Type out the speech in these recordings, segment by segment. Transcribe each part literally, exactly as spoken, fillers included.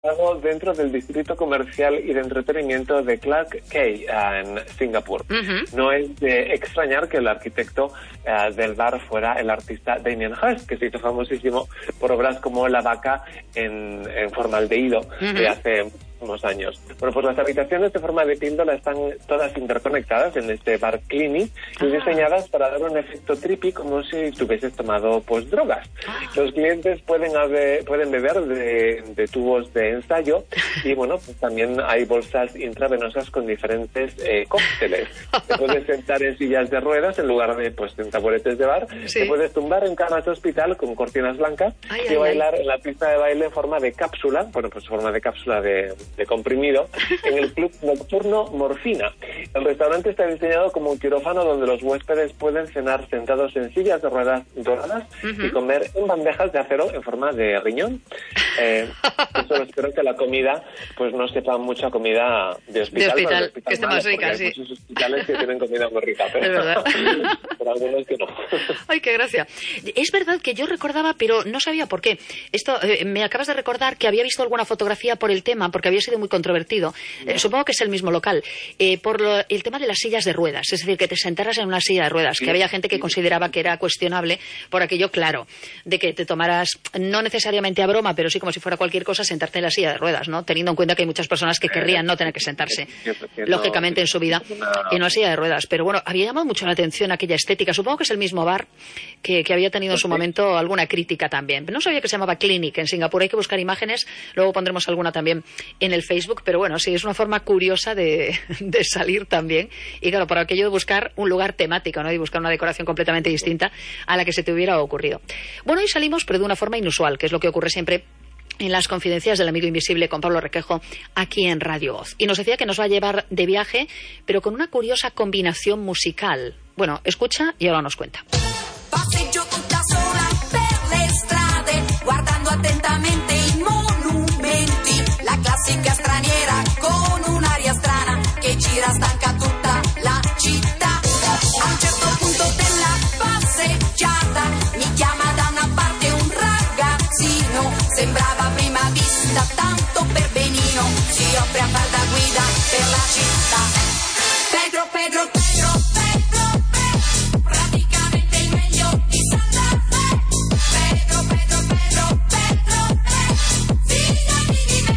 dentro del distrito comercial y de entretenimiento de Clark Quay, en Singapur. Uh-huh. No es de extrañar que el arquitecto uh, del bar fuera el artista Damien Hirst, que se hizo famosísimo por obras como La vaca en, en formaldehído, uh-huh, de hace unos años. Bueno, pues las habitaciones de forma de píldora están todas interconectadas en este bar Clinic y ah. diseñadas para dar un efecto trippy como si tuvieses tomado pues drogas. Ah. Los clientes pueden haber, pueden beber de, de tubos de ensayo y bueno, pues también hay bolsas intravenosas con diferentes eh, cócteles. Te puedes sentar en sillas de ruedas en lugar de pues en taburetes de bar. Sí. Te puedes tumbar en camas de hospital con cortinas blancas ay, y ay, bailar ay. en la pista de baile en forma de cápsula, bueno, pues forma de cápsula de de comprimido, en el club nocturno Morfina. El restaurante está diseñado como un quirófano donde los huéspedes pueden cenar sentados en sillas de ruedas doradas uh-huh. y comer en bandejas de acero en forma de riñón. Eh, solo espero que la comida pues no sepa mucha comida de hospital. De hospital, hospital que esté malo, más rica, hay sí. muchos hospitales que tienen comida muy rica, pero, es verdad. pero algunos que no. Ay, qué gracia. Es verdad que yo recordaba, pero no sabía por qué. Esto eh, me acabas de recordar que había visto alguna fotografía por el tema, porque había sido muy controvertido. Eh, supongo que es el mismo local. Eh, por lo, el tema de las sillas de ruedas, es decir, que te sentaras en una silla de ruedas, sí, que había gente que sí. consideraba que era cuestionable por aquello, claro, de que te tomaras, no necesariamente a broma, pero sí como si fuera cualquier cosa, sentarte en la silla de ruedas, ¿no? Teniendo en cuenta que hay muchas personas que querrían no tener que sentarse, lógicamente, en su vida en una silla de ruedas. Pero bueno, había llamado mucho la atención aquella estética. Supongo que es el mismo bar que, que había tenido en su momento alguna crítica también. No sabía que se llamaba Clinic en Singapur. Hay que buscar imágenes, luego pondremos alguna también en el Facebook, pero bueno, sí, es una forma curiosa de, de salir también. Y claro, por aquello de buscar un lugar temático, ¿no? Y buscar una decoración completamente distinta a la que se te hubiera ocurrido. Bueno, y salimos, pero de una forma inusual, que es lo que ocurre siempre en las confidencias del amigo invisible con Pablo Requejo aquí en Radio Voz. Y nos decía que nos va a llevar de viaje, pero con una curiosa combinación musical. Bueno, escucha y ahora nos cuenta. Passeggio tutta sola per le strade, guardando attentamente i monumenti, la classica straniera con un'aria strana che gira stanca tutta la città. A un certo punto della passeggiata mi chiama da una parte un ragazzino, sembrava a prima vista tanto per benino, si offre a far da guida per la città. Pedro, Pedro, Pedro, Pedro, Pedro, praticamente il meglio di Santa Fe. Pedro, Pedro, Pedro, Pedro, Pedro, fidati di me.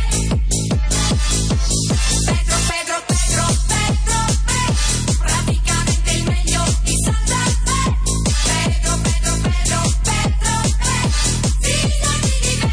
Pedro, Pedro, Pedro, Pedro, Pedro, praticamente il meglio di Santa Fe. Pedro, Pedro, Pedro, Pedro, Pedro, fidati di me.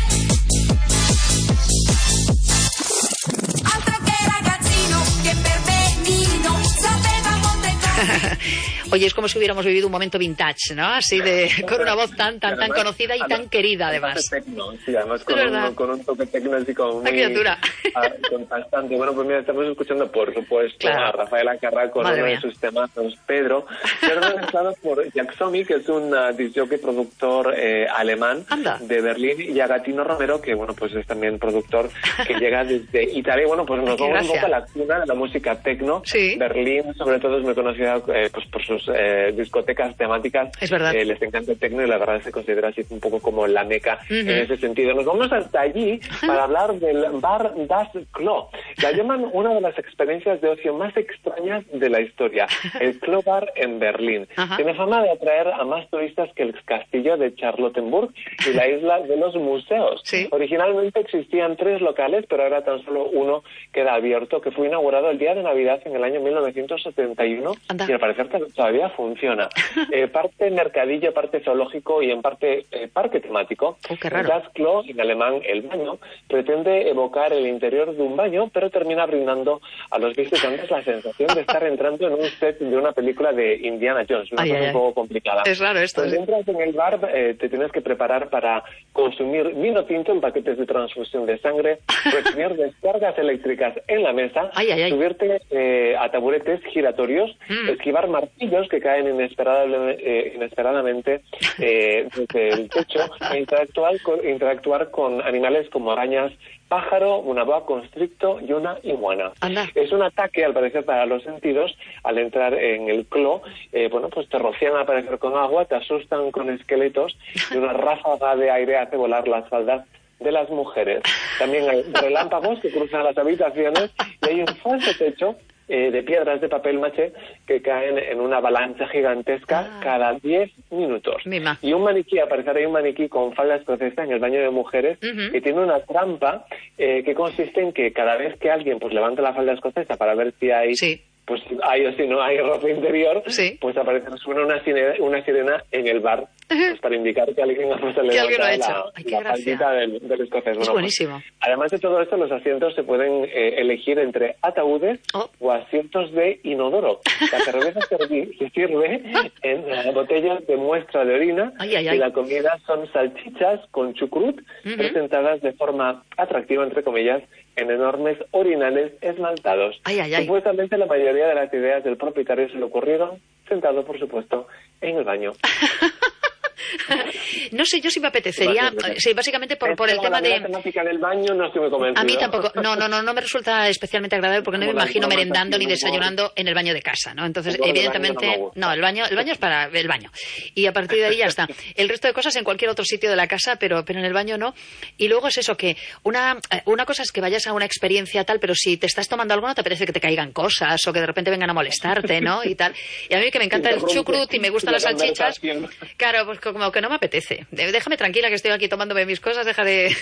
Altro che ragazzino che per benino sapeva molte cose. Oye, es como si hubiéramos vivido un momento vintage, ¿no? Así de, con una voz tan tan tan conocida y tan querida, además. Tecno, sí, además con un, con un toque tecno así como muy... La criatura. Contrastante. Bueno, pues mira, estamos escuchando, por supuesto, claro, a Rafael Acarrá con Madre uno mía. de sus temazos, Pedro, pero mezclado por Jack Somi, que es un uh, disc-jockey productor eh, alemán Anda. de Berlín, y a Gatino Romero, que bueno, pues es también productor que llega desde Italia. Bueno, pues nos vamos un poco a la cuna de la música tecno. Sí. Berlín, sobre todo, es muy conocida eh, pues por sus Eh, discotecas temáticas. Es verdad. Eh, les encanta el techno y la verdad se considera así un poco como la meca uh-huh. en ese sentido. Nos vamos hasta allí para hablar del bar Das Klo. La llaman una de las experiencias de ocio más extrañas de la historia. El Klo Bar en Berlín. Uh-huh. Tiene fama de atraer a más turistas que el castillo de Charlottenburg y la isla de los museos. ¿Sí? Originalmente existían tres locales, pero ahora tan solo uno queda abierto, que fue inaugurado el día de Navidad en el año mil novecientos setenta y uno Anda. y al parecer todavía funciona. Eh, parte mercadillo, parte zoológico y en parte eh, parque temático. Oh, qué raro. Das Klo, en alemán el baño, pretende evocar el interior de un baño, pero termina brindando a los visitantes la sensación de estar entrando en un set de una película de Indiana Jones, una ay, cosa ay, un poco complicada. Es raro esto. Cuando ¿eh? entras en el bar, eh, te tienes que preparar para consumir vino tinto en paquetes de transfusión de sangre, recibir descargas eléctricas en la mesa, ay, ay, ay. subirte eh, a taburetes giratorios, mm. esquivar martillos que caen inesperadamente, eh, inesperadamente eh, desde el techo e interactuar con, interactuar con animales como arañas, pájaro, una boa constricto y una iguana. Anda. Es un ataque, al parecer, para los sentidos. Al entrar en el Klo, eh, bueno, pues te rocían al parecer con agua, te asustan con esqueletos y una ráfaga de aire hace volar las faldas de las mujeres. También hay relámpagos que cruzan las habitaciones y hay un falso techo eh, de piedras de papel maché que caen en una avalancha gigantesca ah. cada diez minutos. Mima. Y un maniquí, aparecerá ahí un maniquí con falda escocesa en el baño de mujeres uh-huh. que tiene una trampa eh, que consiste en que cada vez que alguien pues levanta la falda escocesa para ver si hay... Sí. pues hay o si no hay ropa interior, sí. pues aparece, suena una sirena, una sirena en el bar, pues para indicar que alguien ha puesto la, Ay, la faldita del, del escocés. Es bueno, buenísimo. Pues, además de todo esto, los asientos se pueden eh, elegir entre ataúdes oh. o asientos de inodoro. La cerveza se sirve en uh, botellas de muestra de orina ay, ay, y ay. la comida son salchichas con chucrut uh-huh. presentadas de forma atractiva, entre comillas, en enormes orinales esmaltados. Ay, ay, ay. Supuestamente la mayoría de las ideas del propietario se le ocurrieron sentado, por supuesto, en el baño. No sé, yo sí me apetecería, sí, básicamente por, por el tema de... La temática del baño no estoy muy convencido. A mí tampoco, no, no, no, no me resulta especialmente agradable porque no me imagino merendando ni desayunando en el baño de casa, ¿no? Entonces, evidentemente, no, el baño, el baño es para el baño. Y a partir de ahí ya está. El resto de cosas en cualquier otro sitio de la casa, pero, pero en el baño no. Y luego es eso, que una, una cosa es que vayas a una experiencia tal, pero si te estás tomando algo no te parece que te caigan cosas o que de repente vengan a molestarte, ¿no? Y tal. Y a mí que me encanta el chucrut y me gustan las salchichas, claro, pues como que no me apetece. Déjame tranquila que estoy aquí tomándome mis cosas, deja de,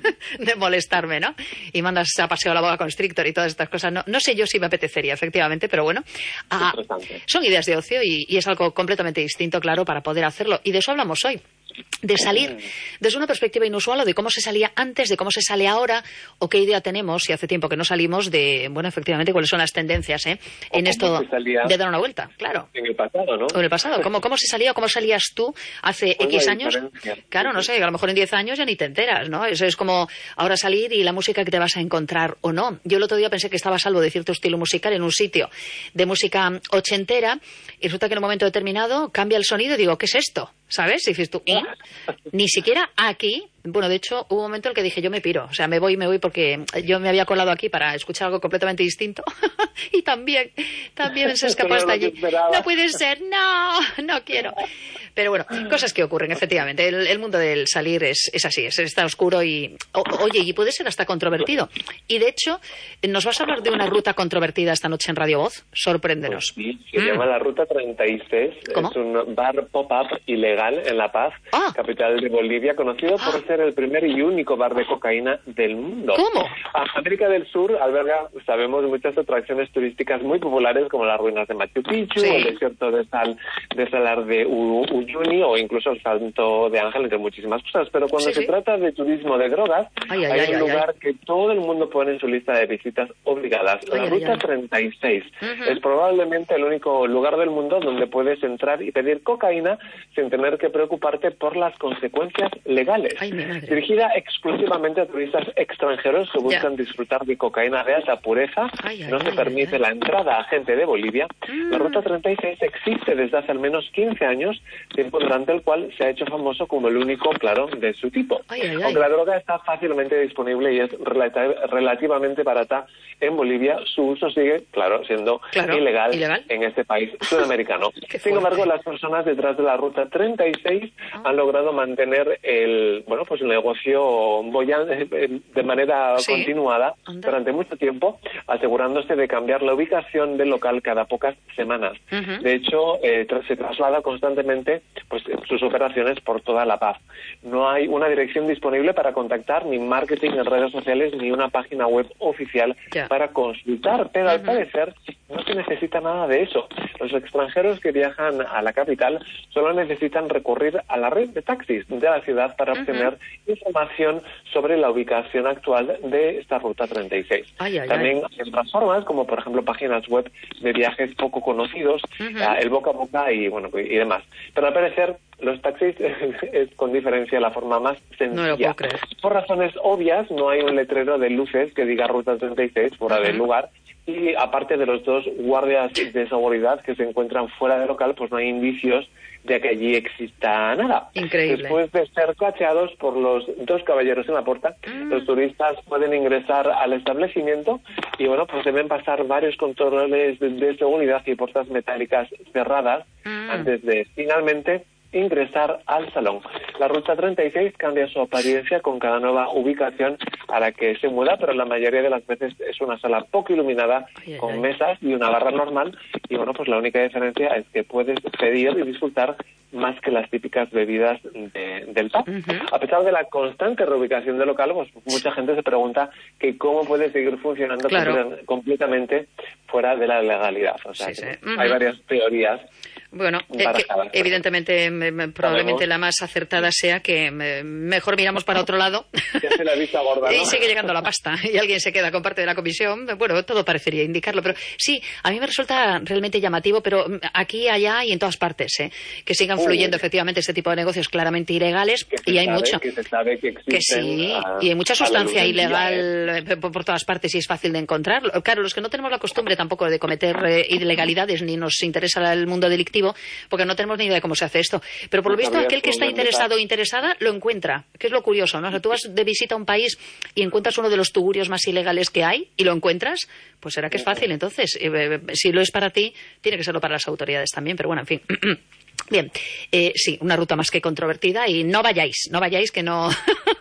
de molestarme, ¿no? Y mandas a paseo la boa constrictor y todas estas cosas. No, no sé yo si me apetecería, efectivamente, pero bueno. Ah, son ideas de ocio y, y es algo completamente distinto, claro, para poder hacerlo. Y de eso hablamos hoy. De salir desde una perspectiva inusual o de cómo se salía antes, de cómo se sale ahora o qué idea tenemos, si hace tiempo que no salimos, de, bueno, efectivamente, cuáles son las tendencias ¿eh? en esto de dar una vuelta, claro. En el pasado, ¿no? O en el pasado. ¿Cómo, cómo se salía o cómo salías tú hace pues X años? Claro, no sé, a lo mejor en diez años ya ni te enteras, ¿no? Eso es como ahora salir y la música que te vas a encontrar o no. Yo el otro día pensé que estaba a salvo de cierto estilo musical en un sitio de música ochentera y resulta que en un momento determinado cambia el sonido y digo, ¿qué es esto? ¿Sabes? Y dices tú, ¿eh? Ni siquiera aquí. Bueno, de hecho, hubo un momento en el que dije, yo me piro. O sea, me voy, me voy porque yo me había colado aquí para escuchar algo completamente distinto. Y también, también se escapó hasta allí. No puede ser, no, no quiero. Pero bueno, cosas que ocurren, efectivamente. El, el mundo del salir es, es así, es, está oscuro y, o, oye, y puede ser hasta controvertido. Y de hecho, ¿nos vas a hablar de una ruta controvertida esta noche en Radio Voz? Sorpréndenos. Pues sí, se mm. llama la Ruta treinta y seis. ¿Cómo? Es un bar pop-up ilegal en La Paz, ah. capital de Bolivia, conocido por ah. ser el primer y único bar de cocaína del mundo. ¿Cómo? América del Sur alberga, sabemos, muchas atracciones turísticas muy populares como las ruinas de Machu Picchu, sí. el desierto de sal de Salar de Uyuni o incluso el Salto de Ángel, entre muchísimas cosas. Pero cuando sí, se sí. trata de turismo de drogas, ay, ay, hay ay, un ay, lugar ay. que todo el mundo pone en su lista de visitas obligadas. Ay, la ay, Ruta ay. treinta y seis. Uh-huh. Es probablemente el único lugar del mundo donde puedes entrar y pedir cocaína sin tener que preocuparte por las consecuencias legales. Ay, mi madre. Dirigida exclusivamente a turistas extranjeros que buscan yeah. disfrutar de cocaína de alta pureza, ay, ay, no se ay, permite ay, la entrada a gente de Bolivia. Mm. La Ruta treinta y seis existe desde hace al menos quince años, tiempo durante el cual se ha hecho famoso como el único, claro, de su tipo. Ay, ay, ay. Aunque la droga está fácilmente disponible y es relati- relativamente barata en Bolivia, su uso sigue, claro, siendo claro, ilegal, ilegal en este país sudamericano. Sin embargo, las personas detrás de la Ruta treinta y seis ah. han logrado mantener el, bueno, pues el negocio bollante de manera sí. continuada Anda. durante mucho tiempo, asegurándose de cambiar la ubicación del local cada pocas semanas. Uh-huh. De hecho, eh, tras, se traslada constantemente pues sus operaciones por toda La Paz. No hay una dirección disponible para contactar, ni marketing en redes sociales, ni una página web oficial yeah. para consultar, pero uh-huh. al parecer no se necesita nada de eso. Los extranjeros que viajan a la capital solo necesitan recurrir a la red de taxis de la ciudad para uh-huh. obtener información sobre la ubicación actual de esta Ruta treinta y seis. Ay, ay, También ay. hay otras formas, como por ejemplo páginas web de viajes poco conocidos, uh-huh. uh, el boca a boca y bueno y demás. Pero al parecer los taxis es con diferencia la forma más sencilla. No lo puedo creer. Por razones obvias, no hay un letrero de luces que diga Ruta treinta y seis fuera uh-huh. del lugar. Y aparte de los dos guardias de seguridad que se encuentran fuera del local, pues no hay indicios de que allí exista nada. Increíble. Después de ser cacheados por los dos caballeros en la puerta, mm. los turistas pueden ingresar al establecimiento y bueno, pues deben pasar varios controles de, de seguridad y puertas metálicas cerradas mm. antes de finalmente ingresar al salón. La Ruta treinta y seis cambia su apariencia con cada nueva ubicación a la que se muda, pero la mayoría de las veces es una sala poco iluminada, ay, con ay. mesas y una barra normal, y bueno, pues la única diferencia es que puedes pedir y disfrutar más que las típicas bebidas de, del pub. Uh-huh. A pesar de la constante reubicación del local, pues mucha gente se pregunta que cómo puede seguir funcionando claro. completamente fuera de la legalidad. O sea, sí, sí. Uh-huh. Hay varias teorías. Bueno, eh, que, evidentemente, me, me, probablemente la más acertada sea que me, mejor miramos para otro lado ya se la vista gorda, ¿no? y sigue llegando la pasta y alguien se queda con parte de la comisión. Bueno, todo parecería indicarlo, pero sí, a mí me resulta realmente llamativo, pero aquí, allá y en todas partes, ¿eh? Que sigan fluyendo uh, efectivamente este tipo de negocios claramente ilegales, y hay sabe, mucho. Que se sabe que existen. Que sí, a, y hay mucha sustancia ilegal eh, por, por todas partes y es fácil de encontrar. Claro, los que no tenemos la costumbre tampoco de cometer eh, ilegalidades ni nos interesa el mundo delictivo, porque no tenemos ni idea de cómo se hace esto. Pero por lo visto, aquel que está interesado o interesada lo encuentra, que es lo curioso, ¿no? O sea, tú vas de visita a un país y encuentras uno de los tugurios más ilegales que hay y lo encuentras, pues será que es fácil. Entonces, eh, si lo es para ti, tiene que serlo para las autoridades también, pero bueno, en fin. Bien, eh, sí, una ruta más que controvertida y no vayáis, no vayáis que no,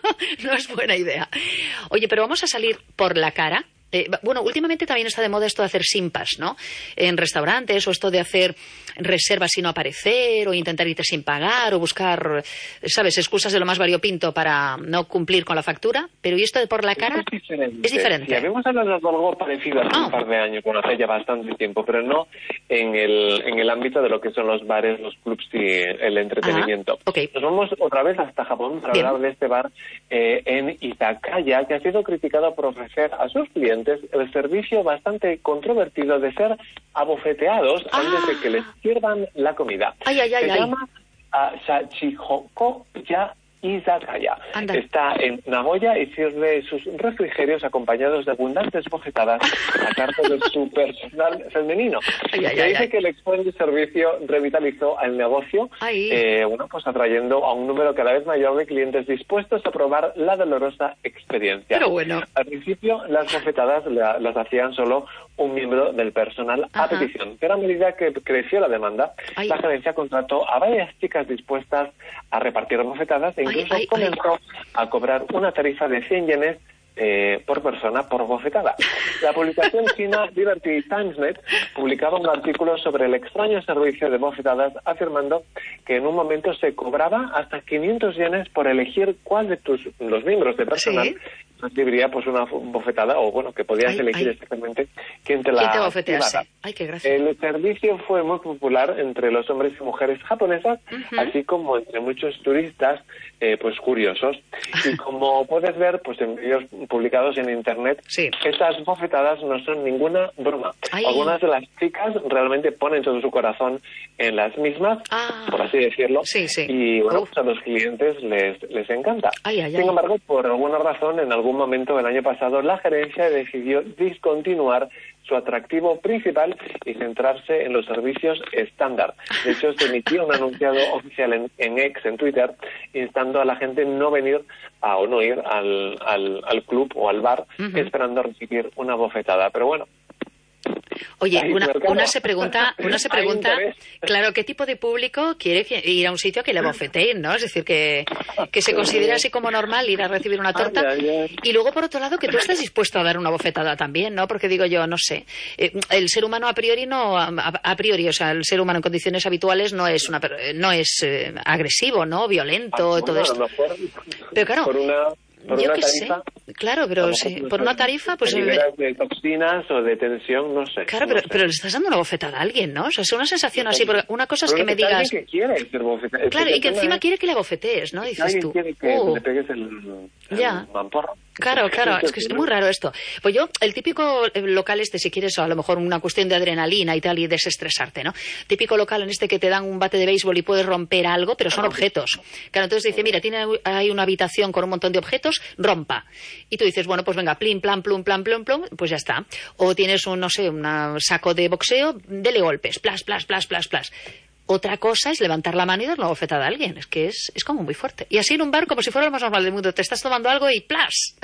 no es buena idea. Oye, pero vamos a salir por la cara. Eh, bueno, últimamente también está de moda esto de hacer simpas, ¿no? En restaurantes, o esto de hacer reservas y no aparecer, o intentar irte sin pagar, o buscar, ¿sabes?, excusas de lo más variopinto para no cumplir con la factura. Pero ¿y esto de por la cara? Es diferente. Es diferente. Sí, habíamos hablado de algo parecido hace oh. un par de años, bueno, hace ya bastante tiempo, pero no en el, en el ámbito de lo que son los bares, los clubs y el entretenimiento. Ah, okay. Nos vamos otra vez hasta Japón para Bien. hablar de este bar eh, en Izakaya, que ha sido criticado por ofrecer a sus clientes el servicio bastante controvertido de ser abofeteados ah. antes de que les sirvan la comida. Ay, ay, ay, Se ay. llama uh, Shachihoko-ya Izakaya. Anda. Está en Nagoya y sirve sus refrigerios acompañados de abundantes bofetadas a cargo de su personal femenino. Ay, ay, Se ay, dice ay. que el exponente servicio revitalizó el negocio, eh, bueno, pues atrayendo a un número cada vez mayor de clientes dispuestos a probar la dolorosa experiencia. Pero bueno. Al principio, las bofetadas la, las hacían solo un miembro del personal Ajá. a petición, pero a medida que creció la demanda, ay. la gerencia contrató a varias chicas dispuestas a repartir bofetadas e incluso ay, ay, comenzó ay. a cobrar una tarifa de cien yenes Eh, por persona por bofetada. La publicación china Liberty Timesnet publicaba un artículo sobre el extraño servicio de bofetadas, afirmando que en un momento se cobraba hasta quinientos yenes por elegir cuál de tus los miembros de personal ¿Sí? recibiría pues una bofetada, o bueno, que podías ay, elegir ay. exactamente quién te la ¿Quién te bofetease? Ay, qué gracia. El servicio fue muy popular entre los hombres y mujeres japonesas, uh-huh. así como entre muchos turistas eh, pues curiosos. Y como puedes ver, pues en vídeos publicados en internet, sí. estas bofetadas no son ninguna broma. Ay. Algunas de las chicas realmente ponen todo su corazón en las mismas, ah. por así decirlo, sí, sí. y bueno, pues a los clientes les, les encanta. Ay, ay, Sin ay. embargo, por alguna razón, en algún momento del año pasado, la gerencia decidió discontinuar su atractivo principal y centrarse en los servicios estándar. De hecho, se emitió un anunciado oficial en, en X, en Twitter, instando a la gente no venir a, o no ir al, al, al club o al bar uh-huh. esperando recibir una bofetada. Pero bueno. Oye, una, una se pregunta, una se pregunta, claro, ¿qué tipo de público quiere ir a un sitio que le bofeteen, ¿no? Es decir, que, que se considere así como normal ir a recibir una torta. Ay, ay, ay. Y luego, por otro lado, que tú estés dispuesto a dar una bofetada también, ¿no? Porque digo yo, no sé, eh, el ser humano a priori no, a, a priori, o sea, el ser humano en condiciones habituales no es una, no es eh, agresivo, ¿no? Violento, ah, todo bueno, esto. Mejor, pero claro. Por una... Por Yo una qué tarifa, sé, claro, pero sí, por una tarifa, pues... De toxinas o de tensión, no sé. Claro, no pero, sé. pero le estás dando una bofetada a alguien, ¿no? O sea, es una sensación así, porque una cosa es que me digas... Que quiere ser bofetada. Claro, y que encima es... quiere que le bofetees, ¿no? Dices alguien tú. quiere que uh, le pegues el, el ya. mamporro. Claro, claro, es que es muy raro esto. Pues yo, el típico local este, si quieres, o a lo mejor una cuestión de adrenalina y tal, y desestresarte, ¿no? Típico local en este que te dan un bate de béisbol y puedes romper algo, pero son objetos. Claro, entonces dice, mira, tiene hay una habitación con un montón de objetos, rompa. Y tú dices, bueno, pues venga, plin, plan, plum, plan, plum, plum, pues ya está. O tienes un, no sé, un saco de boxeo, dele golpes, plas, plas, plas, plas, plas. Otra cosa es levantar la mano y dar una bofetada a alguien. Es que es, es como muy fuerte. Y así en un bar, como si fuera lo más normal del mundo. Te estás tomando algo y ¡plas!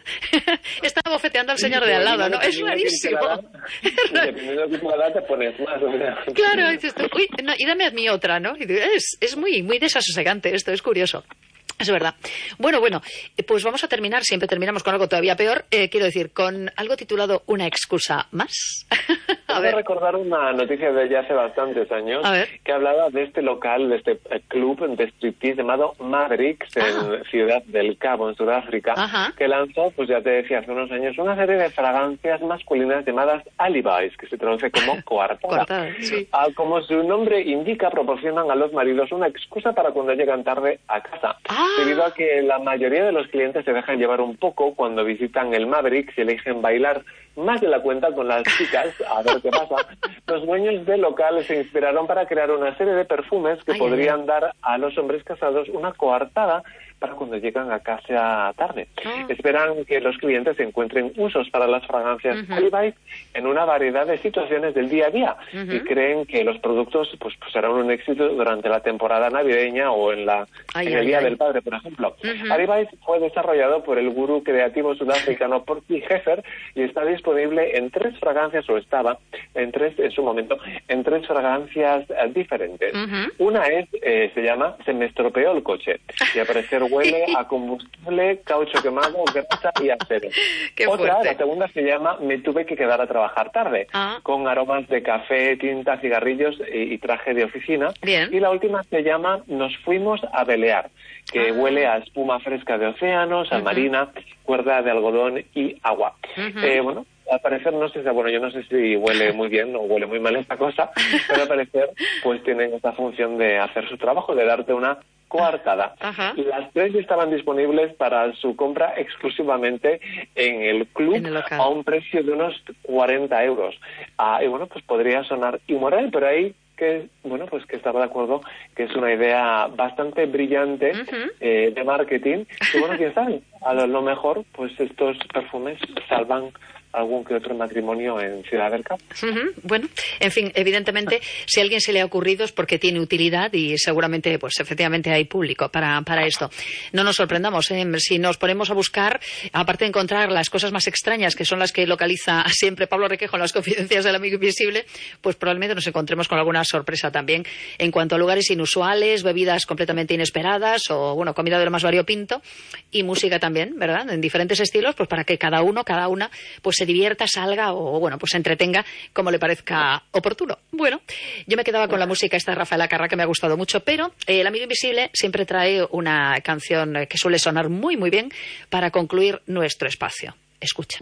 Está bofeteando al señor de al lado, ¿no? Es rarísimo. Dependiendo de tu edad te pones más. Claro, dices tú, uy, no, y dame a mí otra, ¿no? Y es, es muy, muy desasosegante esto, es curioso. Es verdad. Bueno, bueno, pues vamos a terminar, siempre terminamos con algo todavía peor, eh, quiero decir, con algo titulado Una excusa más. A ver. recordar una noticia de ya hace bastantes años que hablaba de este local, de este club de striptease llamado Mavericks en ah. Ciudad del Cabo, en Sudáfrica, Ajá. que lanzó, pues ya te decía, hace unos años, una serie de fragancias masculinas llamadas alibis, que se traduce como coartada. Coartada sí. ah, como su nombre indica, proporcionan a los maridos una excusa para cuando llegan tarde a casa. Ah. Debido a que la mayoría de los clientes se dejan llevar un poco cuando visitan el Mavericks y eligen bailar más de la cuenta con las chicas, a ver qué pasa, los dueños del local se inspiraron para crear una serie de perfumes que ay, podrían ay. dar a los hombres casados una coartada para cuando llegan a casa tarde. Ah. Esperan que los clientes encuentren usos para las fragancias uh-huh. Alibis en una variedad de situaciones del día a día uh-huh. y creen que los productos pues, pues serán un éxito durante la temporada navideña o en, la, ay, en el ay, Día ay. del Padre, por ejemplo. Uh-huh. Alibis fue desarrollado por el gurú creativo sudafricano Porky Heffer y está disponible en tres fragancias, o estaba en tres en su momento, en tres fragancias uh, diferentes. Uh-huh. Una es, eh, se llama Se me estropeó el coche, y al parecer huele a combustible, caucho quemado, grasa y acero. Qué Otra, fuerte. La segunda se llama Me tuve que quedar a trabajar tarde, ah. con aromas de café, tinta, cigarrillos y, y traje de oficina. Bien. Y la última se llama Nos fuimos a velear, que ah. huele a espuma fresca de océano, sal uh-huh. marina, cuerda de algodón y agua. Uh-huh. Eh, bueno, al parecer, no sé, bueno, yo no sé si huele muy bien o huele muy mal esta cosa, pero al parecer, pues tienen esta función de hacer su trabajo, de darte una coartada. Ajá. Las tres estaban disponibles para su compra exclusivamente en el club en el a un precio de unos cuarenta euros. Ah, y bueno, pues podría sonar inmoral, pero ahí que bueno pues que estaba de acuerdo que es una idea bastante brillante uh-huh. eh, de marketing, y bueno, quién sabe, a lo, lo mejor pues estos perfumes salvan algún que otro matrimonio en Ciudad del Cabo. Uh-huh. Bueno, en fin, evidentemente, si a alguien se le ha ocurrido es porque tiene utilidad y seguramente, pues efectivamente hay público para, para esto. No nos sorprendamos, ¿eh? Si nos ponemos a buscar, aparte de encontrar las cosas más extrañas, que son las que localiza siempre Pablo Requejo en las confidencias del amigo invisible, pues probablemente nos encontremos con alguna sorpresa también en cuanto a lugares inusuales, bebidas completamente inesperadas o, bueno, comida de lo más variopinto y música también, ¿verdad? En diferentes estilos, pues para que cada uno, cada una, pues se divierta, salga o, bueno, pues se entretenga como le parezca oportuno. Bueno, yo me quedaba con la música esta de Rafael Acarrá, que me ha gustado mucho, pero eh, el amigo invisible siempre trae una canción que suele sonar muy, muy bien para concluir nuestro espacio. Escucha.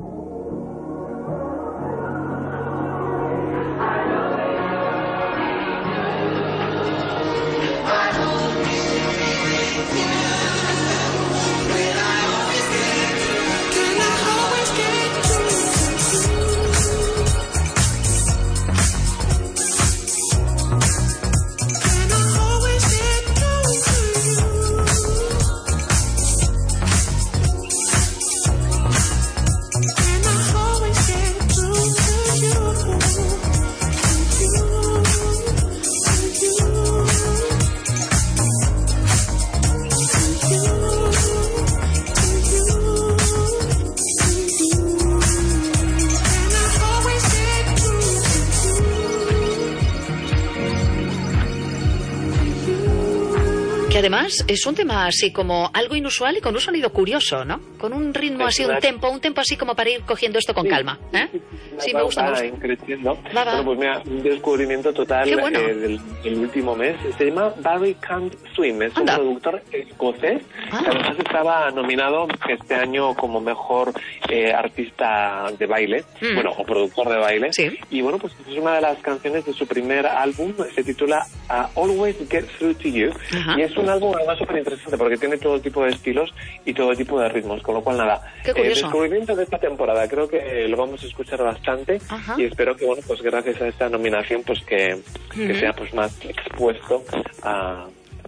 Que además es un tema así como algo inusual y con un sonido curioso, ¿no? Con un ritmo así, un tempo, un tempo así como para ir cogiendo esto con calma, ¿eh? Sí, me gusta, me gusta. Creciendo. Va, va. Bueno, pues mira, un descubrimiento total bueno. eh, del, del último mes. Se llama Barry Can't Swim. Es Anda. un productor escocés ah. que además estaba nominado este año como mejor eh, artista de baile, mm. bueno, o productor de baile. Sí. Y bueno, pues es una de las canciones de su primer álbum. Se titula uh, Always Get Through to You. Ajá. Y es un álbum además súper interesante porque tiene todo tipo de estilos y todo tipo de ritmos, con lo cual nada, Qué eh, descubrimiento de esta temporada, creo que lo vamos a escuchar bastante. Ajá. Y espero que bueno, pues gracias a esta nominación pues que, uh-huh. que sea pues más expuesto a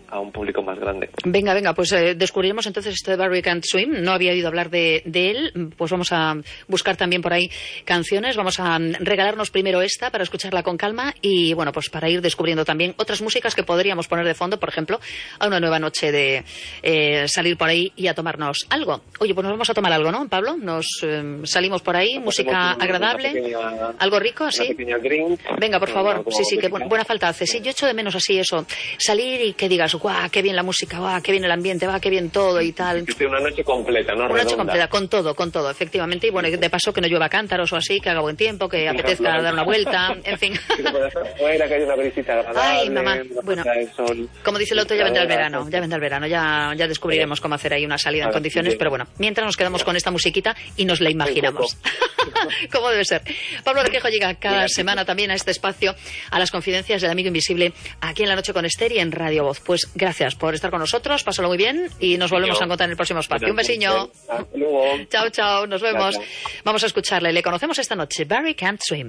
a un público más grande. Venga, venga, pues eh, descubriremos entonces este de Barry Can't Swim. No había oído hablar de, de él. Pues vamos a buscar también por ahí canciones. Vamos a regalarnos primero esta para escucharla con calma y, bueno, pues para ir descubriendo también otras músicas que podríamos poner de fondo, por ejemplo, a una nueva noche de eh, salir por ahí y a tomarnos algo. Oye, pues nos vamos a tomar algo, ¿no, Pablo? Nos eh, salimos por ahí, música agradable, pequeña, algo rico, así. Drink, venga, por favor. Sí, sí, que buena, buena falta hace. Sí, yo echo de menos así eso. Salir y que digas, guau, qué bien la música, guau, qué bien el ambiente, va, qué bien todo y tal. Una noche completa, ¿no? Una Redonda. noche completa, con todo, con todo, efectivamente. Y bueno, de paso que no llueva cántaros o así, que haga buen tiempo, que apetezca dar una vuelta, en fin. Que se puede hacer fuera, que haya una brisita agradable. Ay, mamá, bueno, como dice el otro, ya vendrá el verano, ya vendrá el verano, ya, ya descubriremos cómo hacer ahí una salida en condiciones, pero bueno, mientras nos quedamos con esta musiquita y nos la imaginamos. Como debe ser. Pablo Requejo llega cada semana también a este espacio, a las confidencias del amigo invisible, aquí en La Noche con Esther y en Radio Voz. Pues gracias por estar con nosotros, pásalo muy bien y nos volvemos a encontrar en el próximo espacio. Un besiño. Hasta luego. Chao, chao, nos vemos. Chao, chao. Vamos a escucharle, le conocemos esta noche, Barry Can't Swim.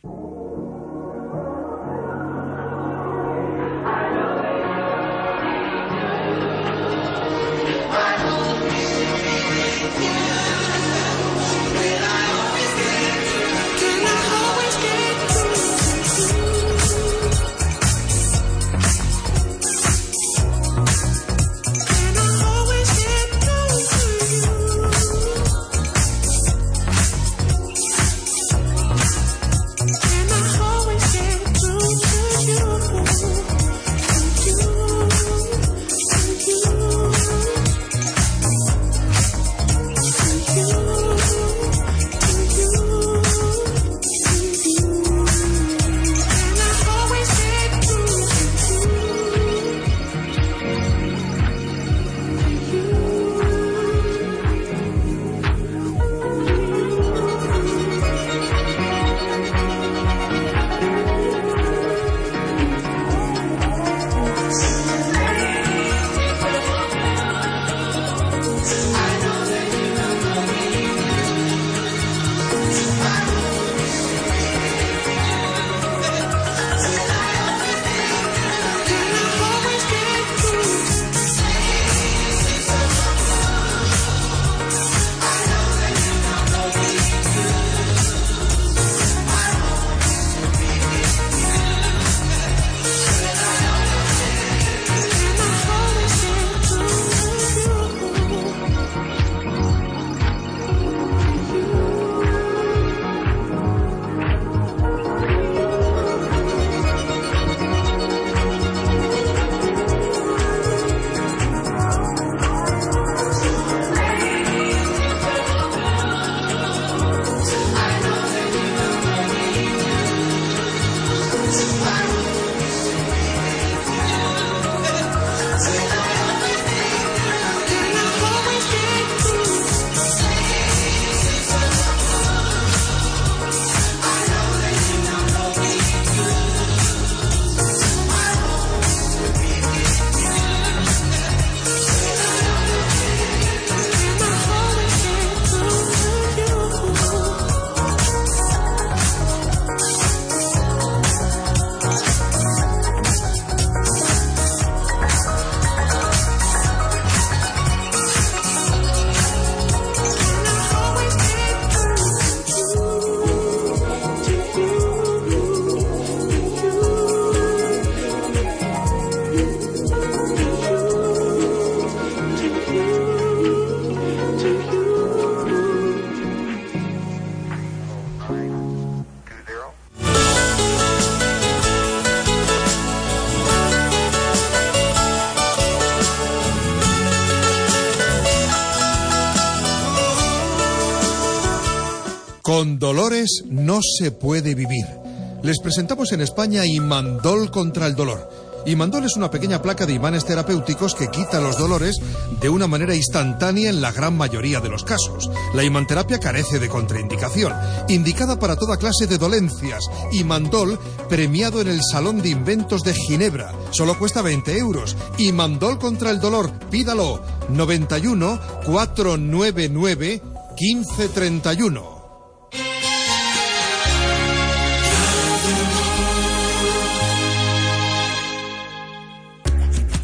Con dolores no se puede vivir. Les presentamos en España Imandol contra el dolor. Imandol es una pequeña placa de imanes terapéuticos que quita los dolores de una manera instantánea en la gran mayoría de los casos. La imanterapia carece de contraindicación, indicada para toda clase de dolencias. Imandol, premiado en el Salón de Inventos de Ginebra. Solo cuesta veinte euros. Imandol contra el dolor, pídalo. noventa y uno, cuatrocientos noventa y nueve, quince treinta y uno.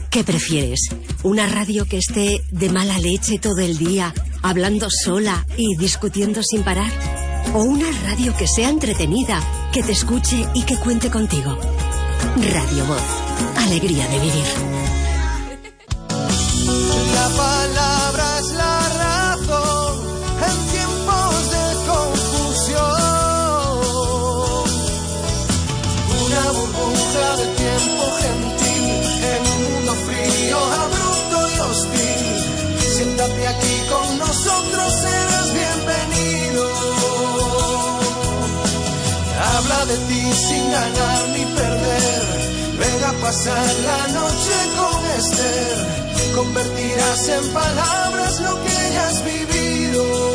¿Qué prefieres? ¿Una radio que esté de mala leche todo el día, hablando sola y discutiendo sin parar? ¿O una radio que sea entretenida, que te escuche y que cuente contigo? Radio Voz. Alegría de vivir. La palabra es la razón en tiempos de confusión. Una burbuja de tiempo gentil en un mundo frío, abrupto y hostil. Siéntate aquí con nosotros, serás bienvenido. Habla de ti sin ganar ni perder. Ven a pasar la noche con Esther. Convertirás en palabras lo que hayas vivido.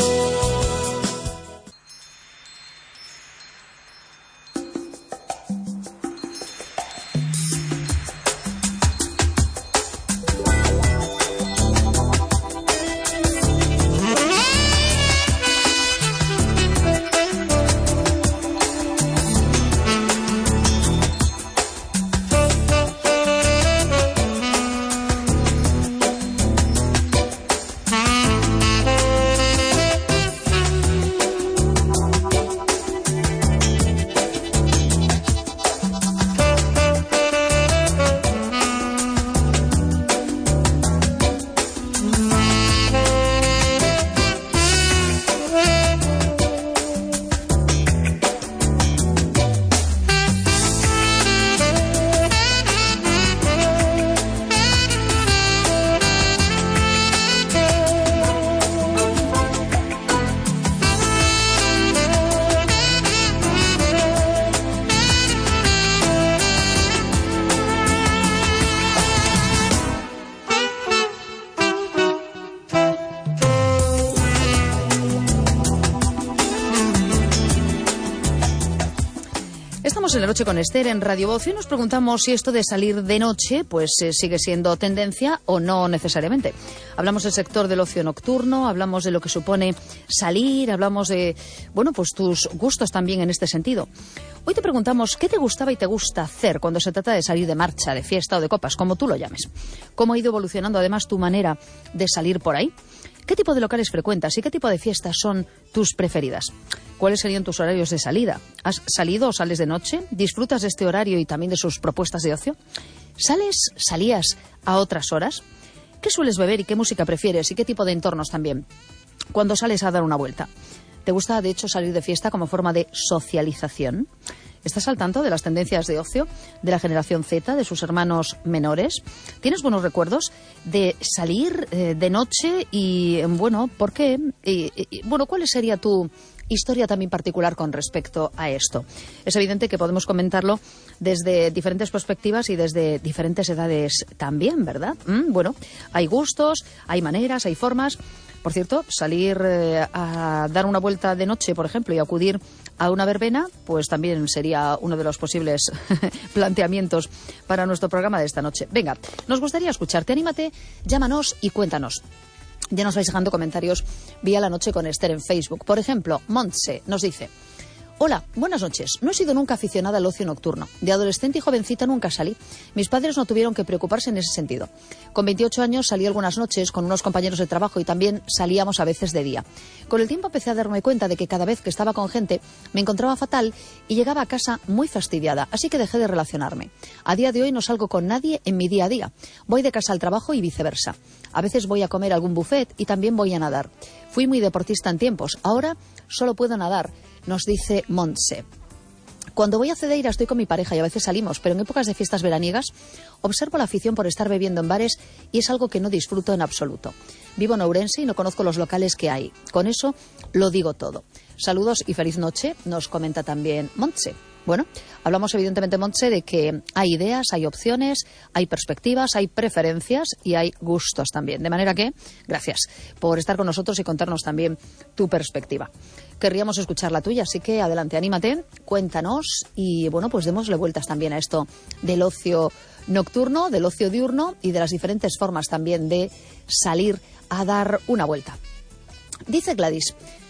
En la noche con Esther en Radio Voz y nos preguntamos si esto de salir de noche pues eh, sigue siendo tendencia o no necesariamente. Hablamos del sector del ocio nocturno, hablamos de lo que supone salir, hablamos de, bueno, pues tus gustos también en este sentido. Hoy te preguntamos qué te gustaba y te gusta hacer cuando se trata de salir de marcha, de fiesta o de copas, como tú lo llames. ¿Cómo ha ido evolucionando además tu manera de salir por ahí? ¿Qué tipo de locales frecuentas y qué tipo de fiestas son tus preferidas? ¿Cuáles serían tus horarios de salida? ¿Has salido o sales de noche? ¿Disfrutas de este horario y también de sus propuestas de ocio? ¿Sales, salías a otras horas? ¿Qué sueles beber y qué música prefieres y qué tipo de entornos también? Cuando sales a dar una vuelta. ¿Te gusta, de hecho, salir de fiesta como forma de socialización? ¿Estás al tanto de las tendencias de ocio de la generación Z, de sus hermanos menores? ¿Tienes buenos recuerdos de salir eh, de noche y, bueno, por qué? Y, y, bueno, ¿cuál sería tu historia también particular con respecto a esto? Es evidente que podemos comentarlo desde diferentes perspectivas y desde diferentes edades también, ¿verdad? Mm, bueno, hay gustos, hay maneras, hay formas. Por cierto, salir eh, a dar una vuelta de noche, por ejemplo, y acudir a una verbena, pues también sería uno de los posibles planteamientos para nuestro programa de esta noche. Venga, nos gustaría escucharte. Anímate, llámanos y cuéntanos. Ya nos vais dejando comentarios vía La Noche con Esther en Facebook. Por ejemplo, Montse nos dice: hola, buenas noches. No he sido nunca aficionada al ocio nocturno. De adolescente y jovencita nunca salí. Mis padres no tuvieron que preocuparse en ese sentido. Con veintiocho años salí algunas noches con unos compañeros de trabajo y también salíamos a veces de día. Con el tiempo empecé a darme cuenta de que cada vez que estaba con gente me encontraba fatal y llegaba a casa muy fastidiada, así que dejé de relacionarme. A día de hoy no salgo con nadie en mi día a día. Voy de casa al trabajo y viceversa. A veces voy a comer algún buffet y también voy a nadar. Fui muy deportista en tiempos. Ahora solo puedo nadar, nos dice Montse. Cuando voy a Cedeira estoy con mi pareja y a veces salimos, pero en épocas de fiestas veraniegas observo la afición por estar bebiendo en bares y es algo que no disfruto en absoluto. Vivo en Ourense y no conozco los locales que hay. Con eso lo digo todo. Saludos y feliz noche, nos comenta también Montse. Bueno, hablamos evidentemente, Montse, de que hay ideas, hay opciones, hay perspectivas, hay preferencias y hay gustos también. De manera que, gracias por estar con nosotros y contarnos también tu perspectiva. Querríamos escuchar la tuya, así que adelante, anímate, cuéntanos y, bueno, pues démosle vueltas también a esto del ocio nocturno, del ocio diurno y de las diferentes formas también de salir a dar una vuelta. Dice Gladys: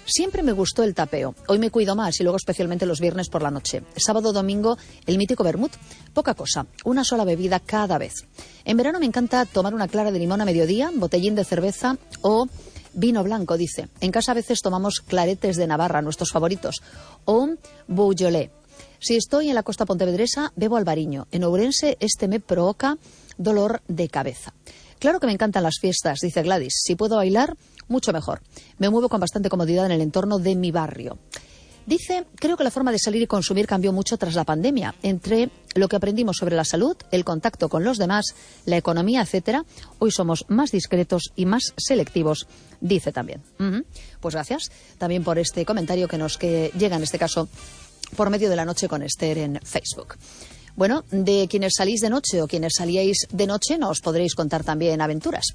Siempre me gustó el tapeo. Hoy me cuido más y luego especialmente los viernes por la noche. Sábado, domingo, el mítico vermut. Poca cosa, una sola bebida cada vez. En verano me encanta tomar una clara de limón a mediodía, botellín de cerveza o vino blanco, dice. En casa a veces tomamos claretes de Navarra, nuestros favoritos, o un Beaujolais. Si estoy en la costa pontevedresa, bebo albariño. En Ourense este me provoca dolor de cabeza. Claro que me encantan las fiestas, dice Gladys. Si puedo bailar, mucho mejor. Me muevo con bastante comodidad en el entorno de mi barrio. Dice, creo que la forma de salir y consumir cambió mucho tras la pandemia. Entre lo que aprendimos sobre la salud, el contacto con los demás, la economía, etcétera, hoy somos más discretos y más selectivos, dice también. Uh-huh. Pues gracias también por este comentario que nos que llega en este caso por medio de la noche con Esther en Facebook. Bueno, de quienes salís de noche o quienes salíais de noche nos podréis contar también aventuras.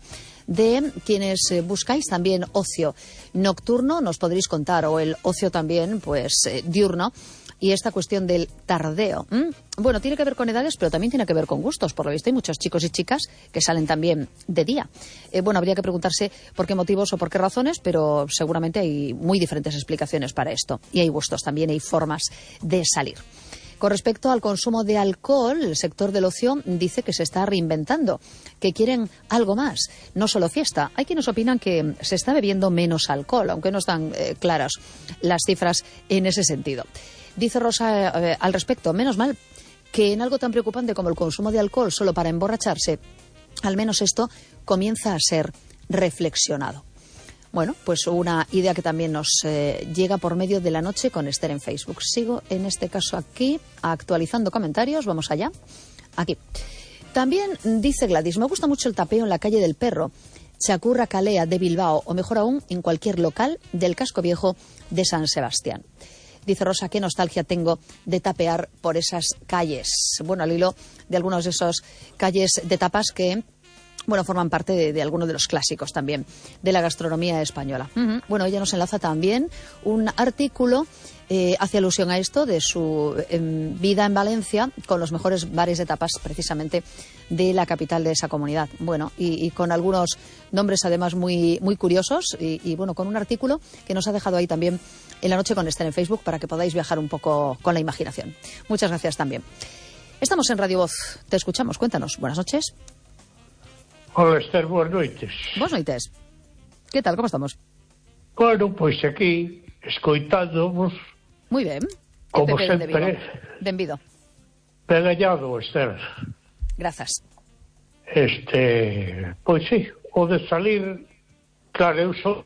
De quienes eh, buscáis también ocio nocturno nos podréis contar, o el ocio también, pues, eh, diurno. Y esta cuestión del tardeo. ¿Mm? Bueno, tiene que ver con edades, pero también tiene que ver con gustos. Por lo visto hay muchos chicos y chicas que salen también de día. Eh, bueno, habría que preguntarse por qué motivos o por qué razones, pero seguramente hay muy diferentes explicaciones para esto. Y hay gustos también, hay formas de salir. Con respecto al consumo de alcohol, el sector del ocio dice que se está reinventando, que quieren algo más, no solo fiesta. Hay quienes opinan que se está bebiendo menos alcohol, aunque no están eh, claras las cifras en ese sentido. Dice Rosa eh, al respecto, menos mal que en algo tan preocupante como el consumo de alcohol solo para emborracharse, al menos esto comienza a ser reflexionado. Bueno, pues una idea que también nos eh, llega por medio de la noche con Esther en Facebook. Sigo en este caso aquí, actualizando comentarios. Vamos allá. Aquí. También dice Gladys, me gusta mucho el tapeo en la calle del Perro, Chacurra Calea de Bilbao, o mejor aún, en cualquier local del casco viejo de San Sebastián. Dice Rosa, qué nostalgia tengo de tapear por esas calles. Bueno, al hilo de algunos de esos calles de tapas que... bueno, forman parte de, de algunos de los clásicos también de la gastronomía española. Uh-huh. Bueno, ella nos enlaza también un artículo, eh, hace alusión a esto, de su eh, vida en Valencia, con los mejores bares de tapas precisamente de la capital de esa comunidad. Bueno, y, y con algunos nombres además muy, muy curiosos y, y bueno, con un artículo que nos ha dejado ahí también en la noche con Esther en Facebook para que podáis viajar un poco con la imaginación. Muchas gracias también. Estamos en Radio Voz. Te escuchamos. Cuéntanos. Buenas noches. Hola, Esther, boas noites. Boas noites. Que tal, como estamos? Bueno, pois aquí, escoitándonos... Moi ben. Como Pepe sempre... Benvido. Pegallado, Esther. Grazas. Este... Pois sí, o de salir... Claro, eu sou...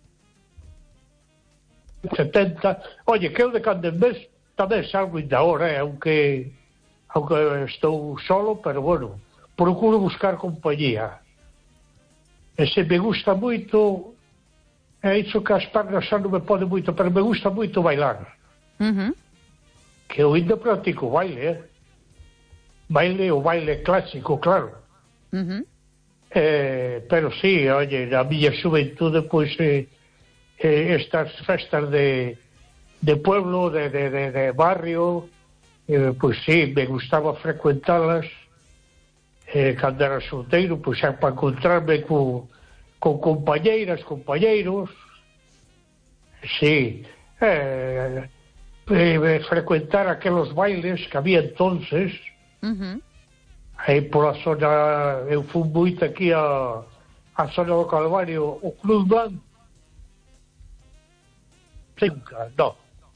setenta... Oye, que eu de cando en vez tamén salgo ainda ahora, eh, aunque... Aunque estou solo, pero bueno... Procuro buscar compañía. E se me gusta moito, é iso que as pernas xa non me pode moito, pero me gusta moito bailar. Uh-huh. Que eu ainda practico baile, eh? Baile, o baile clásico, claro. Uh-huh. Eh, pero sí, oye, na miña xuventude, pois, eh, eh, estas festas de, de pueblo, de, de, de, de barrio, eh, pois sí, me gustaba frecuentalas. Eh, cando era solteiro, pois xa para encontrarme con, con compañeiras, compañeiros, sí, eh, eh, frecuentar aqueles bailes que había entonces, uh-huh. aí pola zona, eu fui moito aquí a, a zona do Calvario, o Club Blanc, nunca, non.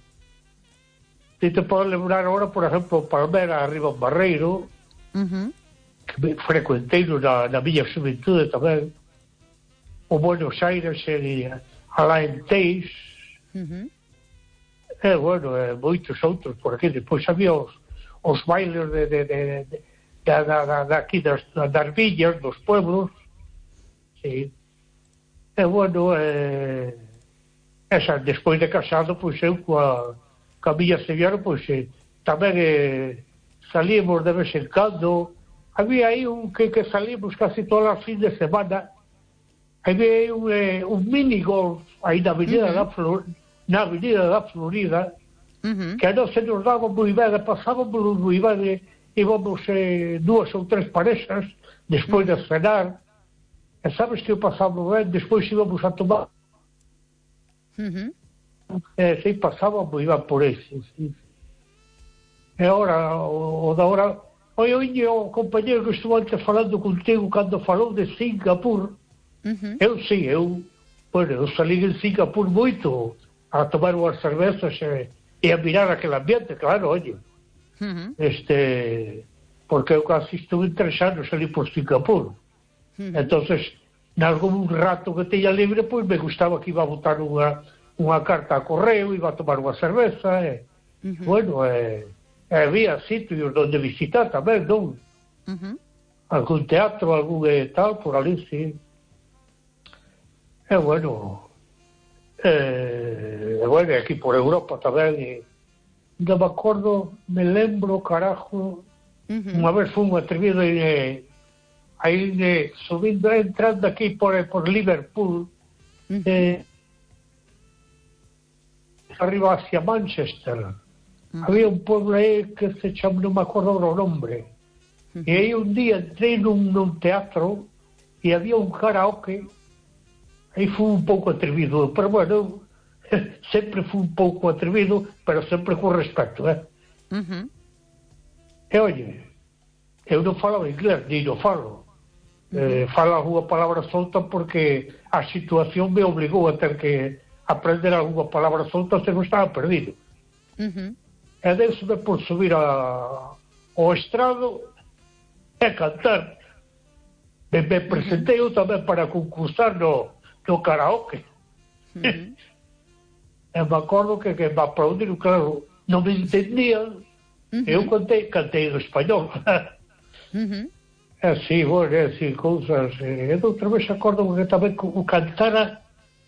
E te podo lembrar agora, por exemplo, Palmera, arriba en Barreiro, uh-huh. que frecuentei na, na miña xuventude tamén, o Buenos Aires e alá en Teis, uh-huh. e bueno, e moitos outros por aquí. Depois había os, os bailes de, de, de, de, de, de, de aquí das, das villas, dos pueblos, sí. E bueno, e, esa, despois de casado, pois eu coa, coa miña señora, pois eh, tamén eh, salíamos de vez en cando. Había aí un que, que salimos casi todas as fin de semana. Había aí un, eh, un mini golf aí na Avenida, uh-huh. da, Flor, na Avenida da Florida, uh-huh. que a non se nos daba moi ben, pasábamos moi ben, íbamos eh, dúas ou tres parexas despois uh-huh. de cenar, e sabes que o pasamos ben, despois íbamos a tomar. Uh-huh. eh, si pasábamos, iba por ese, sí. E ahora, o, o da hora... Oi, oiñe, o compañero que estuvo antes falando contigo cando falou de Singapur, uh-huh. eu sí, eu, bueno, eu salí en Singapur moito a tomar unhas cervezas e, e a mirar aquel ambiente, claro, oye. Uh-huh. Este, porque eu casi estuve tres anos ali por Singapur. Uh-huh. Entonces, nalgún rato que teña libre, pois me gustaba que iba a botar unha, unha carta a correo, iba a tomar unha cerveza, e, uh-huh. bueno, e... E había sitios onde visitar tamén, non? Uh-huh. Algún teatro, algún eh, tal, por ali, sí. E bueno, e, bueno, aquí por Europa tamén, e non me acordo, me lembro, carajo, uh-huh. unha vez fui un atrevido e aí eh, subindo, entrando aquí por, por Liverpool, uh-huh. eh, arriba hacia Manchester. Uh-huh. Había un pueblo aí que se chama, non me acordo o nombre. Uh-huh. E aí un día entrei nun, nun teatro e había un karaoke. Aí fui un pouco atrevido, pero bueno, sempre fui un pouco atrevido, pero sempre con respeto, eh? Uh-huh. E oye, eu non falaba inglés, ni non falo. Uh-huh. Eh, falo alguna palabra solta porque a situación me obligou a ter que aprender alguna palabra solta, se non estaba perdido. Uh-huh. E deusme por subir a, ao estrado e cantar. E me presentei eu tamén para concursar no, no karaoke. Uh-huh. E me acordo que, que me aplaudiron, claro, non me entendían. Uh-huh. Eu cantei, cantei no español. Uh-huh. E así, bueno, e así, cousas. E outra vez acordo que tamén cantara.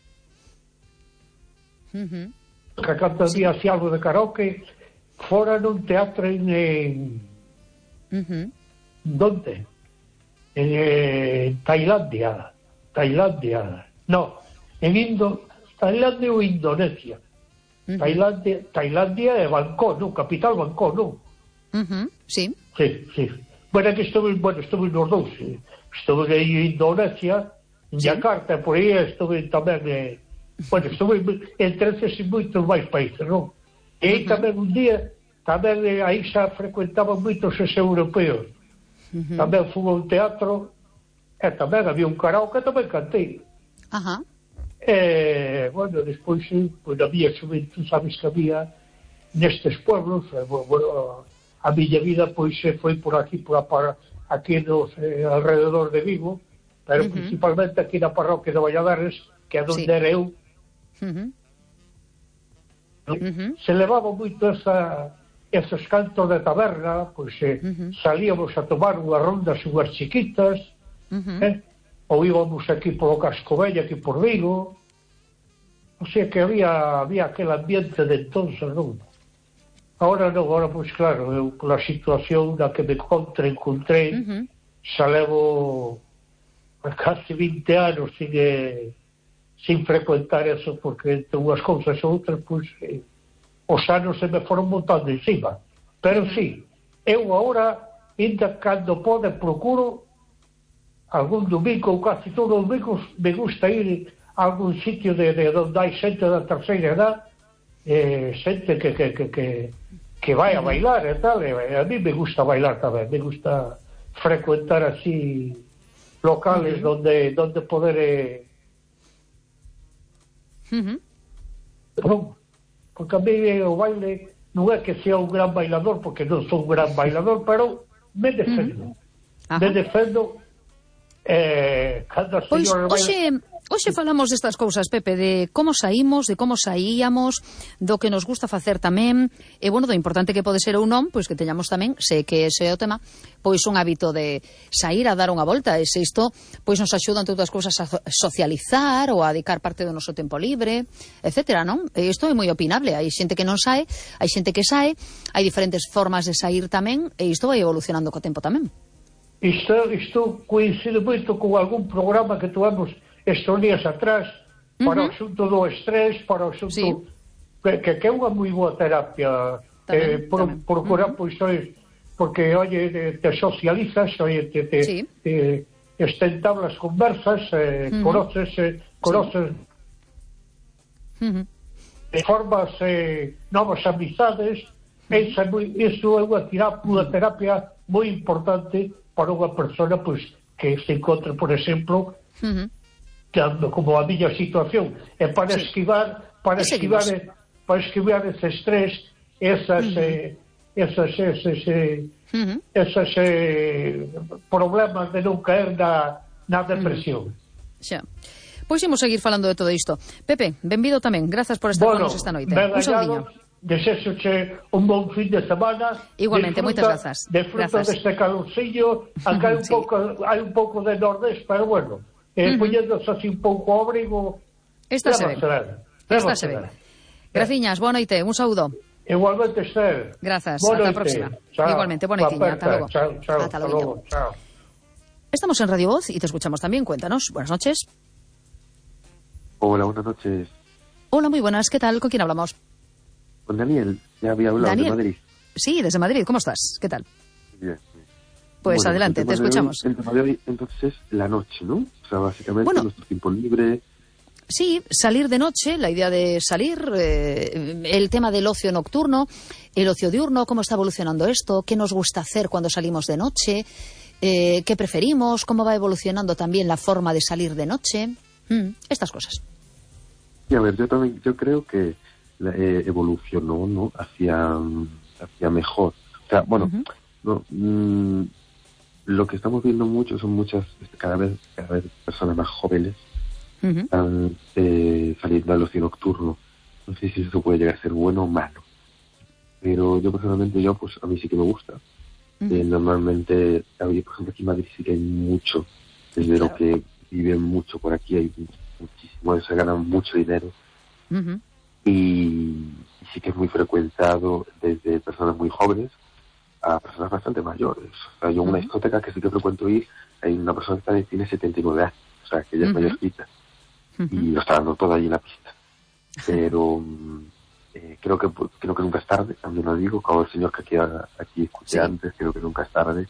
Uh-huh. Que cantaría así algo de karaoke fora nun teatro en, en uh-huh. ¿Dónde? En eh, Tailandia Tailandia no, en Indo Tailandia ou Indonesia. Uh-huh. Tailandia, Tailandia e Bangkok, non? Capital Bangkok, non? Uh-huh. Sí. Sí, sí. Bueno, que estuve, bueno, estuve nos dous. Estuve en Indonesia, en sí. Yakarta, por aí estuve tamén eh, bueno, estuve entre eses e moitos máis países, non? E aí uh-huh. tamén un día, tamén eh, aí xa frecuentaban moitos os europeos. Uh-huh. Tamén fui a un teatro, e tamén había un karaoke, tamén cantei. Ajá. Uh-huh. E, bueno, despois, pois, a miña xuventud, sabes que había nestes pueblos, e, bueno, a miña vida, pois, foi por aquí, por a, para, aquí nos eh, alrededor de Vigo, pero uh-huh. principalmente aquí na parroquia de Valladares, que é onde sí. era eu. Uh-huh. Uh-huh. Se levaba moito esa, esos cantos de taberna, pois eh, uh-huh. salíamos a tomar unhas rondas, unhas chiquitas, uh-huh. eh, ou íbamos aquí polo Cascovella, aquí por Vigo. O sea que había, había aquel ambiente de entonces, non? Ahora non, agora, pois claro, eu pola situación na que me encontré, encontrei, uh-huh. xa levo casi vinte anos sin... Eh, sin frecuentar eso, porque entre unhas cousas e outras, pois, eh, os anos se me foron montando encima. Pero sí, eu agora, ainda cando pode, procuro algún domingo, ou casi todos os domingos, me gusta ir a algún sitio de, de onde hai xente da terceira edad, eh, xente que, que, que, que, que vai a bailar e tal, e a mí me gusta bailar tamén, me gusta frecuentar así locales uh-huh. donde, donde poder... Eh, Uh-huh. Non, porque a mí o baile non é que sea un gran bailador, porque non sou un gran bailador, pero me defendo. Uh-huh. Me defendo eh, cando a señora... Pois, oxe, oxe falamos destas cousas, Pepe, de como saímos, de como saíamos, do que nos gusta facer tamén, e, bueno, do importante que pode ser ou non, pois que teñamos tamén, sei que ese é o tema, pois un hábito de sair a dar unha volta, e se isto, pois nos axuda, entre outras cousas, a socializar ou a dedicar parte do noso tempo libre, etcétera, non? E isto é moi opinable, hai xente que non sae, hai xente que sae, hai diferentes formas de sair tamén, e isto vai evolucionando co tempo tamén. Isto, isto coincide moito con algún programa que tuvemos estes días atrás, para uh-huh. o asunto do estrés, para o asunto sí. que, que, que é unha moi boa terapia, tamén, eh, por, tamén. procurar, uh-huh. pois, oye, porque, oye, te socializas, oye, te, te, sí. te estentablas conversas, eh, uh-huh. conoces, eh, conoces... Sí. Uh-huh. formas eh, novas amizades. Esa, iso é unha terapia, unha terapia moi importante para unha persona pois, que se encontre, por exemplo, uh-huh. como a miña situación, e para sí. esquivar para esquivar, para esquivar ese estrés, esas uh-huh. eh, esas esas, eh, uh-huh. esas eh, problemas de non caer na, na depresión. Uh-huh. Xa. Pois imos seguir falando de todo isto. Pepe, benvido tamén, grazas por estar bueno, con nos esta noite. Un saudiño. Desexoche un bon fin de semana. Igualmente, moitas grazas. Disfruta deste calorcillo. Acá hai un sí. pouco hai un pouco de nordés, pero bueno, eh, uh-huh. poñéndose así un pouco ao abrigo. Esta se ve. Esta se ve. Graciñas, boa noite, un saúdo. Igualmente, Esther. Grazas, ata a próxima. Chao. Igualmente, boa noitiña, ata logo. Chao, chao, ata logo. Chao. Estamos en Radio Voz y te escuchamos también. Cuéntanos. Buenas noches. Hola, buenas noches. Hola, muy buenas. ¿Qué tal? ¿Con quién hablamos? Con Daniel. Ya había hablado Daniel. de Madrid. Sí, desde Madrid. ¿Cómo estás? ¿Qué tal? Bien. Pues bueno, adelante, te escuchamos. Hoy, el tema de hoy, entonces, es la noche, ¿no? O sea, básicamente bueno, nuestro tiempo libre. Sí, salir de noche, la idea de salir, eh, el tema del ocio nocturno, el ocio diurno, cómo está evolucionando esto, qué nos gusta hacer cuando salimos de noche, eh, qué preferimos, cómo va evolucionando también la forma de salir de noche, mm, estas cosas. Sí, a ver, yo también, yo creo que la, eh, evolucionó, ¿no? Hacia, hacia mejor. O sea, bueno, uh-huh. no, mmm, lo que estamos viendo mucho son muchas, cada vez, cada vez personas más jóvenes uh-huh. están eh, saliendo al ocio nocturno. No sé si eso puede llegar a ser bueno o malo. Pero yo personalmente, yo pues a mí sí que me gusta. Uh-huh. Eh, normalmente, por ejemplo, aquí en Madrid sí que hay mucho, desde claro. lo que viven mucho por aquí, hay muchísimo, se ganan mucho dinero. Uh-huh. y, y sí que es muy frecuentado desde personas muy jóvenes a personas bastante mayores. O sea, yo en uh-huh. una discoteca que sí que frecuento ir, hay una persona que tiene setenta y nueve años, o sea, que ya es uh-huh. mayorcita, uh-huh. y lo está dando todo allí en la pista. Pero eh, creo que creo que nunca es tarde, también lo digo, como el señor que aquí, aquí escuché sí. antes, creo que nunca es tarde.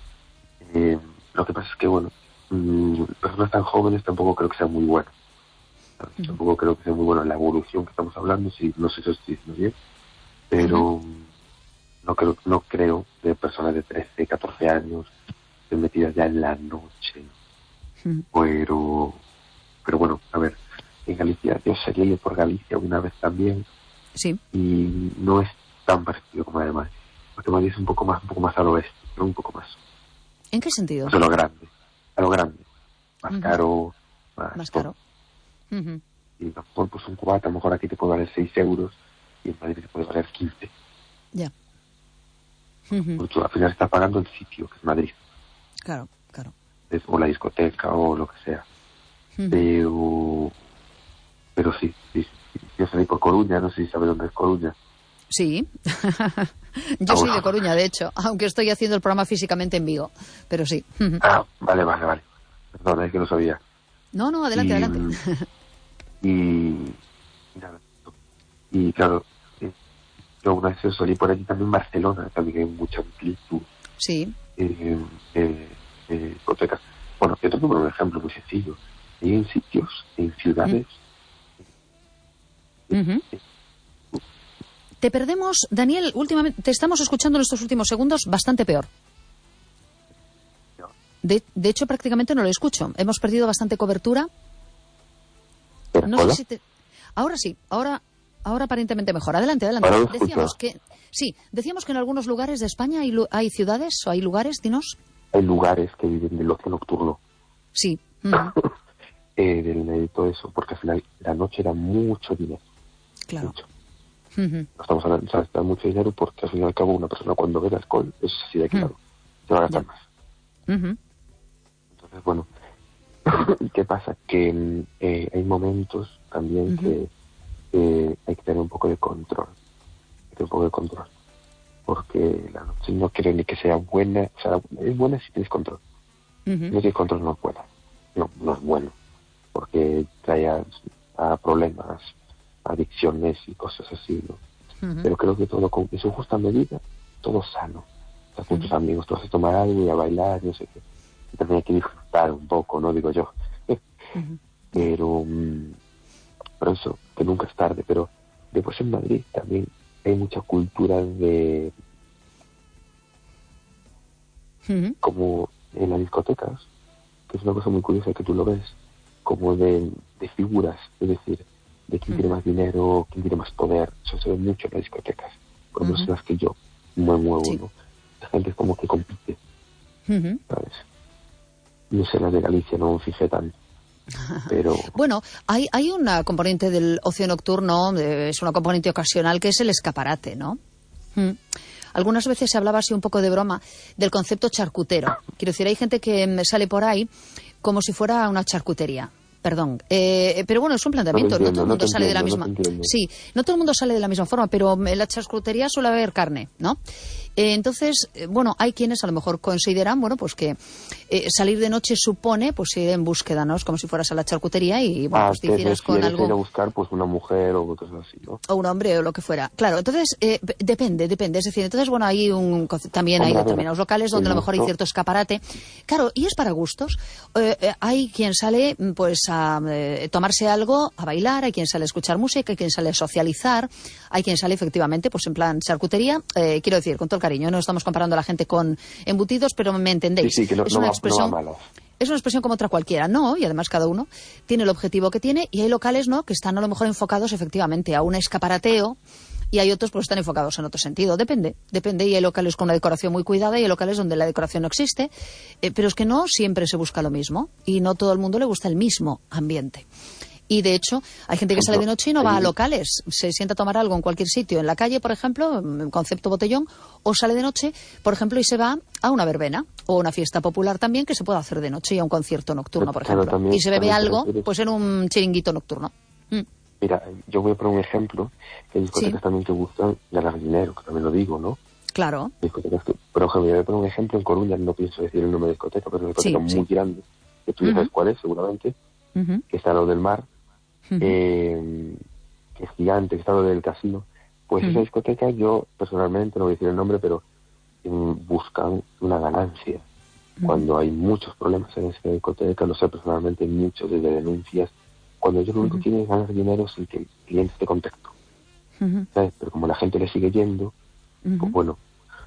Eh, lo que pasa es que, bueno, mmm, personas tan jóvenes tampoco creo que sea muy bueno. Uh-huh. Tampoco creo que sea muy bueno la evolución que estamos hablando, si no sé si estoy diciendo bien, pero uh-huh. no creo no creo de personas de trece, catorce años metidas ya en la noche. Uh-huh. Pero, pero bueno, a ver, en Galicia, yo salí por Galicia una vez también, sí. y no es tan parecido como la de Madrid, porque Madrid es un poco más, un poco más al oeste, ¿no? Un poco más. ¿En qué sentido? O sea, a lo grande, a lo grande, más uh-huh. caro, más, más caro. Uh-huh. Y a lo mejor pues un cubata, a lo mejor aquí te puede valer seis euros y en Madrid te puede valer quince. Ya. Yeah. Uh-huh. Porque al final estás pagando el sitio, que es Madrid. Claro, claro. Es, o la discoteca o lo que sea. Uh-huh. Pero, pero sí, sí, sí, yo salí por Coruña, no sé si sabes dónde es Coruña. Sí, yo ah, soy de Coruña, de hecho, aunque estoy haciendo el programa físicamente en Vigo, pero sí. Uh-huh. Ah, vale, vale, vale. Perdona, es que no sabía. No, no, adelante, y, adelante. Y, y claro, eh, yo una vez salí por allí también en Barcelona, también hay mucha amplitud. Sí. Eh, eh, eh, discotecas. Bueno, yo tengo un ejemplo muy sencillo. Hay en sitios, en ciudades. Uh-huh. Uh-huh. Eh, te perdemos, Daniel, últimamente, te estamos escuchando en estos últimos segundos bastante peor. De, de hecho, prácticamente no lo escucho. Hemos perdido bastante cobertura. No sé si te... Ahora sí, ahora, ahora aparentemente mejor. Adelante, adelante. Decíamos que, sí, decíamos que en algunos lugares de España hay, hay ciudades o hay lugares, dinos. Hay lugares que viven del ocio nocturno. Sí. Uh-huh. eh, del, de todo eso, porque al final la noche da mucho dinero. Claro. Mucho. Uh-huh. No estamos hablando, o sea, da mucho dinero porque al fin y al cabo una persona cuando bebe alcohol, eso es así de claro, uh-huh. se va a gastar yeah. más. Uh-huh. Entonces, bueno, ¿qué pasa? Que eh, hay momentos también uh-huh. que eh, hay que tener un poco de control. Hay que tener un poco de control. Porque la noche no quiero ni que sea buena. O sea, es buena si tienes control. Uh-huh. Si no tienes control no es buena. No, no es bueno. Porque trae a, a problemas, adicciones y cosas así, ¿no? Uh-huh. Pero creo que todo con su justa medida, todo sano. Estás con uh-huh. tus amigos, tú vas a tomar algo y a bailar, no sé qué. Y también hay que disfrutar un poco, ¿no? Digo yo. Uh-huh. Pero, um, pero eso, que nunca es tarde. Pero Después en Madrid también hay mucha cultura de... Uh-huh. Como en las discotecas, que es una cosa muy curiosa que tú lo ves, como de, de figuras, es decir, de quién uh-huh. tiene más dinero, quién tiene más poder. Eso se ve mucho en las discotecas, por lo menos uh-huh. en las que yo me muevo, sí. ¿no? La gente es como que compite, uh-huh. ¿sabes? No sé, la de Galicia no me fijé tanto. Pero... Bueno, hay, hay una componente del ocio nocturno, eh, es una componente ocasional, que es el escaparate, ¿no? Mm. Algunas veces se hablaba así un poco de broma del concepto charcutero. Quiero decir, hay gente que sale por ahí como si fuera una charcutería. Perdón. Eh, pero bueno, es un planteamiento. No, entiendo, no todo el mundo no sale entiendo, de la misma... No sí, no todo el mundo sale de la misma forma, pero en la charcutería suele haber carne, ¿no? Eh, entonces, eh, bueno, hay quienes a lo mejor consideran, bueno, pues que eh, salir de noche supone, pues ir en búsqueda, ¿no? Es como si fueras a la charcutería y, bueno, ah, pues te hicieras con algo... ir a buscar, pues, una mujer o cosas así, ¿no? O un hombre o lo que fuera. Claro, entonces, eh, depende, depende. Es decir, entonces, bueno, hay un... También Hombre, hay determinados locales donde a lo mejor hay cierto escaparate. Claro, y es para gustos. Eh, eh, hay quien sale, pues, a eh, tomarse algo, a bailar, hay quien sale a escuchar música, hay quien sale a socializar, hay quien sale, efectivamente, pues, en plan charcutería. Eh, quiero decir, con todo el cariño, no estamos comparando a la gente con embutidos, pero me entendéis. Sí, sí, que no, es no una va, expresión, no va malo. Es una expresión como otra cualquiera, ¿no? Y además cada uno tiene el objetivo que tiene y hay locales, ¿no?, que están a lo mejor enfocados efectivamente a un escaparateo y hay otros pues están enfocados en otro sentido. Depende, depende. Y hay locales con una decoración muy cuidada y hay locales donde la decoración no existe, eh, pero es que no siempre se busca lo mismo y no todo el mundo le gusta el mismo ambiente. Y, de hecho, hay gente que sale de noche y no va a locales. Se sienta a tomar algo en cualquier sitio, en la calle, por ejemplo, en concepto botellón, o sale de noche, por ejemplo, y se va a una verbena o una fiesta popular también que se puede hacer de noche y a un concierto nocturno, por ejemplo. También, y se bebe algo, pues en un chiringuito nocturno. Mm. Mira, yo voy a poner un ejemplo, que hay discotecas sí. también que gustan de Alarguinero, que también lo digo, ¿no? Claro. Discotecas que, por ejemplo, voy a poner un ejemplo en Coruña, no pienso decir el nombre de discoteca, pero es una discoteca sí, muy sí. grande, que tú ya sabes uh-huh. cuál es, seguramente, uh-huh. que está a lo del mar, Uh-huh. Eh, que es gigante, que está lo del casino. Pues uh-huh. esa discoteca, yo personalmente, no voy a decir el nombre, pero eh, buscan una ganancia. Uh-huh. Cuando hay muchos problemas en esa discoteca, lo sé personalmente, muchos desde denuncias, cuando ellos lo único uh-huh. que quieren es ganar dinero sin que el cliente esté contento. Uh-huh. ¿Sabes? Pero como la gente le sigue yendo, uh-huh. pues bueno,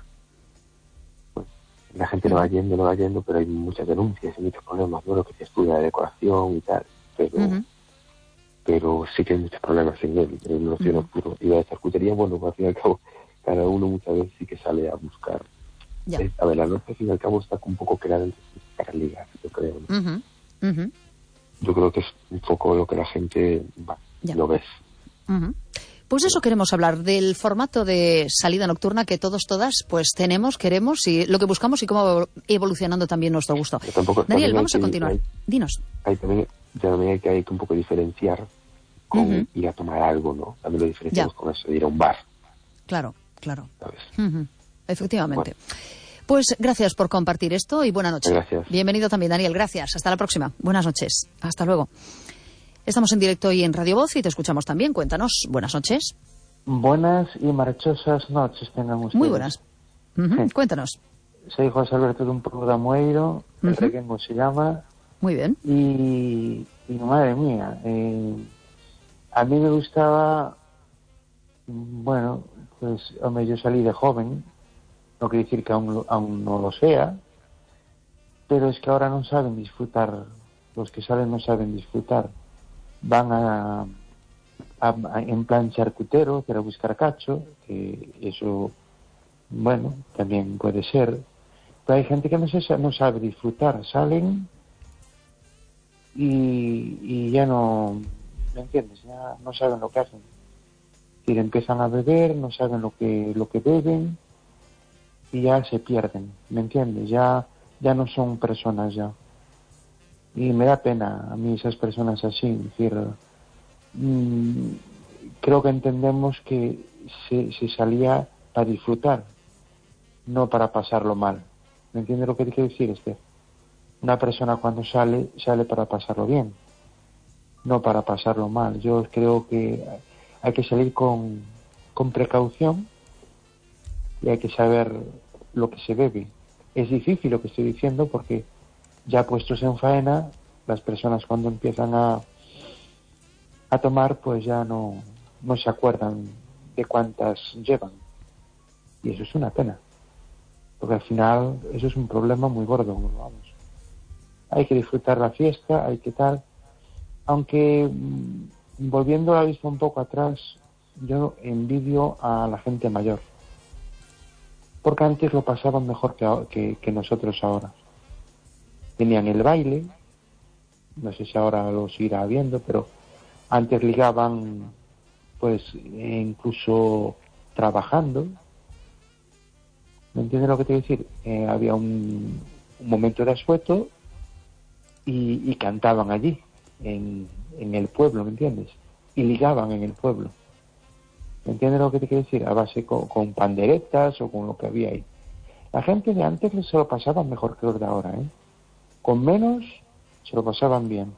pues, la gente uh-huh. no va yendo, no va yendo, pero hay muchas denuncias y muchos problemas, bueno, que se estudia la decoración y tal, pero... Uh-huh. pero sí que hay muchos problemas en el, en el ocio nocturno. Y la charcutería, bueno, pues, al fin y al cabo, cada uno muchas veces sí que sale a buscar. Eh, a ver, la noche al fin y al cabo está un poco creada para ligar, yo creo. ¿no? Uh-huh. Uh-huh. Yo creo que es un poco lo que la gente va, lo ves. Uh-huh. Pues eso queremos hablar, del formato de salida nocturna que todos, todas, pues tenemos, queremos, y lo que buscamos y cómo va evolucionando también nuestro gusto. Tampoco, Daniel, vamos que, a continuar. Hay, Dinos. Hay también, también hay que, hay que un poco diferenciar con uh-huh. ir a tomar algo, ¿no? También lo diferenciamos ya. con eso de ir a un bar. Claro, claro. ¿Sabes? Uh-huh. Efectivamente. Bueno. Pues gracias por compartir esto y buena noche. Gracias. Bienvenido también, Daniel. Gracias. Hasta la próxima. Buenas noches. Hasta luego. Estamos en directo hoy en Radio Voz y te escuchamos también. Cuéntanos. Buenas noches. Buenas y marchosas noches tengan ustedes. Muy buenas. Uh-huh. Sí. Cuéntanos. Soy José Alberto de un Programueiro, uh-huh. el Requengo se llama. Muy bien. Y, y madre mía, eh, a mí me gustaba, bueno, pues hombre, yo salí de joven, no quiere decir que aún, aún no lo sea, pero es que ahora no saben disfrutar, los que salen no saben disfrutar, van a, a, a en plan charcutero, para buscar cacho, que eso, bueno, también puede ser, pero hay gente que no, se, no sabe disfrutar, salen y, y ya no, ¿me entiendes? Ya no saben lo que hacen. Es decir, empiezan a beber, no saben lo que lo que beben y ya se pierden, ¿me entiendes? Ya ya no son personas ya. Y me da pena a mí esas personas así, es decir, mmm, creo que entendemos que se, se salía para disfrutar, no para pasarlo mal. ¿Me entiendes lo que te quiero decir, Esther? Una persona cuando sale, sale para pasarlo bien, no para pasarlo mal. Yo creo que hay que salir con, con precaución y hay que saber lo que se bebe. Es difícil lo que estoy diciendo porque ya puestos en faena, las personas cuando empiezan a, a tomar, pues ya no, no se acuerdan de cuántas llevan. Y eso es una pena, porque al final eso es un problema muy gordo, vamos. Hay que disfrutar la fiesta, hay que tal, aunque volviendo la vista un poco atrás, yo envidio a la gente mayor, porque antes lo pasaban mejor que, que, que nosotros ahora. Tenían el baile, no sé si ahora lo seguirá habiendo, pero antes ligaban, pues, incluso trabajando. ¿Me entiendes lo que te quiero decir? Eh, había un, un momento de asueto y, y cantaban allí, en, en el pueblo, ¿me entiendes? Y ligaban en el pueblo. ¿Me entiendes lo que te quiero decir? A base con, con panderetas o con lo que había ahí. La gente de antes se lo pasaban mejor que los de ahora, ¿eh? Con menos se lo pasaban bien.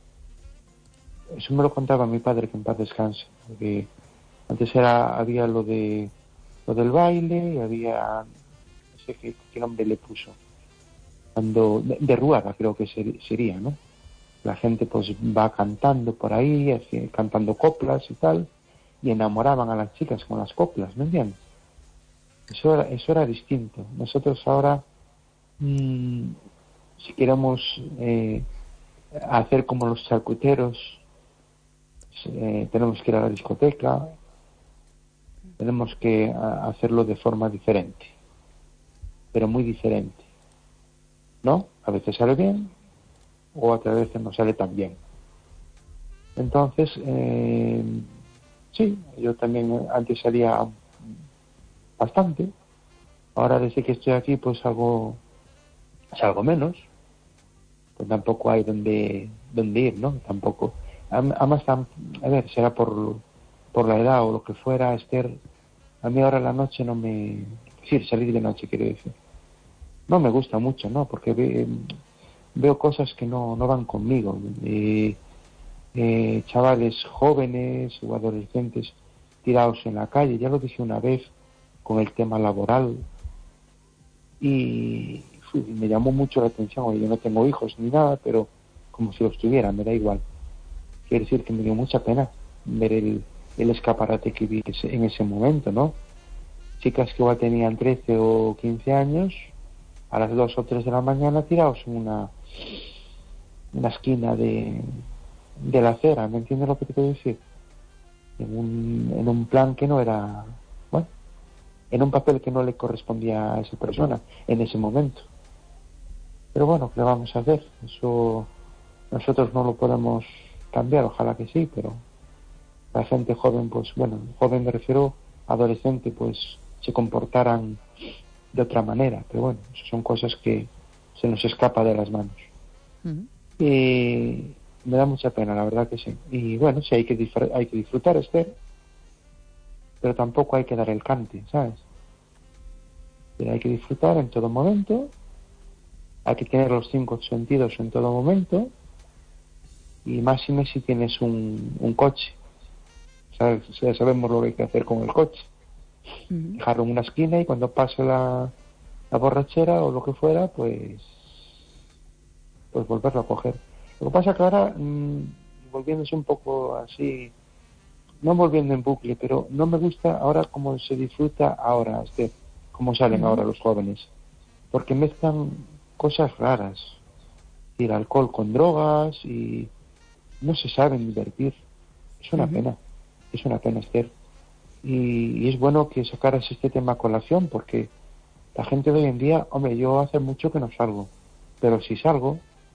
Eso me lo contaba mi padre, que en paz descanse. Porque antes era, había lo de lo del baile y había, no sé qué, qué nombre le puso. Cuando de, de ruada creo que ser, sería, ¿no? La gente pues va cantando por ahí, así, cantando coplas y tal, y enamoraban a las chicas con las coplas, ¿me entiendes? Eso era, eso era distinto. Nosotros ahora, mmm, si queremos eh, hacer como los charcuteros, eh, tenemos que ir a la discoteca, tenemos que a, hacerlo de forma diferente, pero muy diferente, ¿no? A veces sale bien, o otras veces no sale tan bien. Entonces, eh, sí, yo también antes salía bastante, ahora desde que estoy aquí pues salgo, salgo menos, pues tampoco hay donde, donde ir, ¿no? Tampoco. Además, a ver, será por, por la edad o lo que fuera, Esther, a mí ahora la noche no me... Sí, salir de noche, quiero decir. No me gusta mucho, ¿no? Porque ve, veo cosas que no, no van conmigo. Eh, eh, chavales jóvenes o adolescentes tirados en la calle, ya lo dije una vez con el tema laboral, y fui, me llamó mucho la atención. Oye, yo no tengo hijos ni nada, pero como si los tuviera, me da igual. Quiere decir que me dio mucha pena ver el, el escaparate que vi en ese momento, ¿no? Chicas que igual tenían trece o quince años, a las dos o tres de la mañana tirados en una, una esquina de, de la acera, ¿me entiendes lo que te quiero decir? En un, en un plan que no era, bueno, en un papel que no le correspondía a esa persona en ese momento. Pero bueno, ¿qué vamos a hacer? Eso nosotros no lo podemos cambiar, ojalá que sí, pero la gente joven, pues bueno, joven me refiero, adolescente, pues se comportaran de otra manera, pero bueno, eso son cosas que se nos escapa de las manos. Uh-huh. Y me da mucha pena, la verdad que sí. Y bueno, sí, hay que, disfr- hay que disfrutar, Esther, pero tampoco hay que dar el cante, ¿sabes? Pero hay que disfrutar en todo momento, hay que tener los cinco sentidos en todo momento, y máxime si tienes un, un coche, ¿sabes? Ya sabemos lo que hay que hacer con el coche. Uh-huh. Dejarlo en una esquina y cuando pase la, la borrachera o lo que fuera, pues pues volverlo a coger. Lo que pasa que ahora, mmm, volviéndose un poco así, no volviendo en bucle, pero no me gusta ahora cómo se disfruta ahora, este, cómo salen uh-huh. ahora los jóvenes, porque mezclan cosas raras, y el alcohol con drogas, y no se saben divertir. Es una uh-huh. pena, es una pena, Esther. Y, y es bueno que sacaras este tema a colación, porque la gente de hoy en día, hombre, yo hace mucho que no salgo, pero si salgo,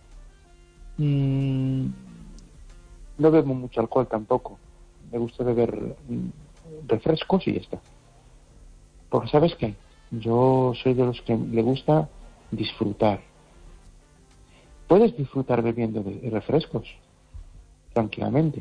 mmm, no bebo mucho alcohol tampoco. Me gusta beber mmm, refrescos y ya está. Porque ¿sabes qué? Yo soy de los que le gusta disfrutar. Puedes disfrutar bebiendo de refrescos tranquilamente.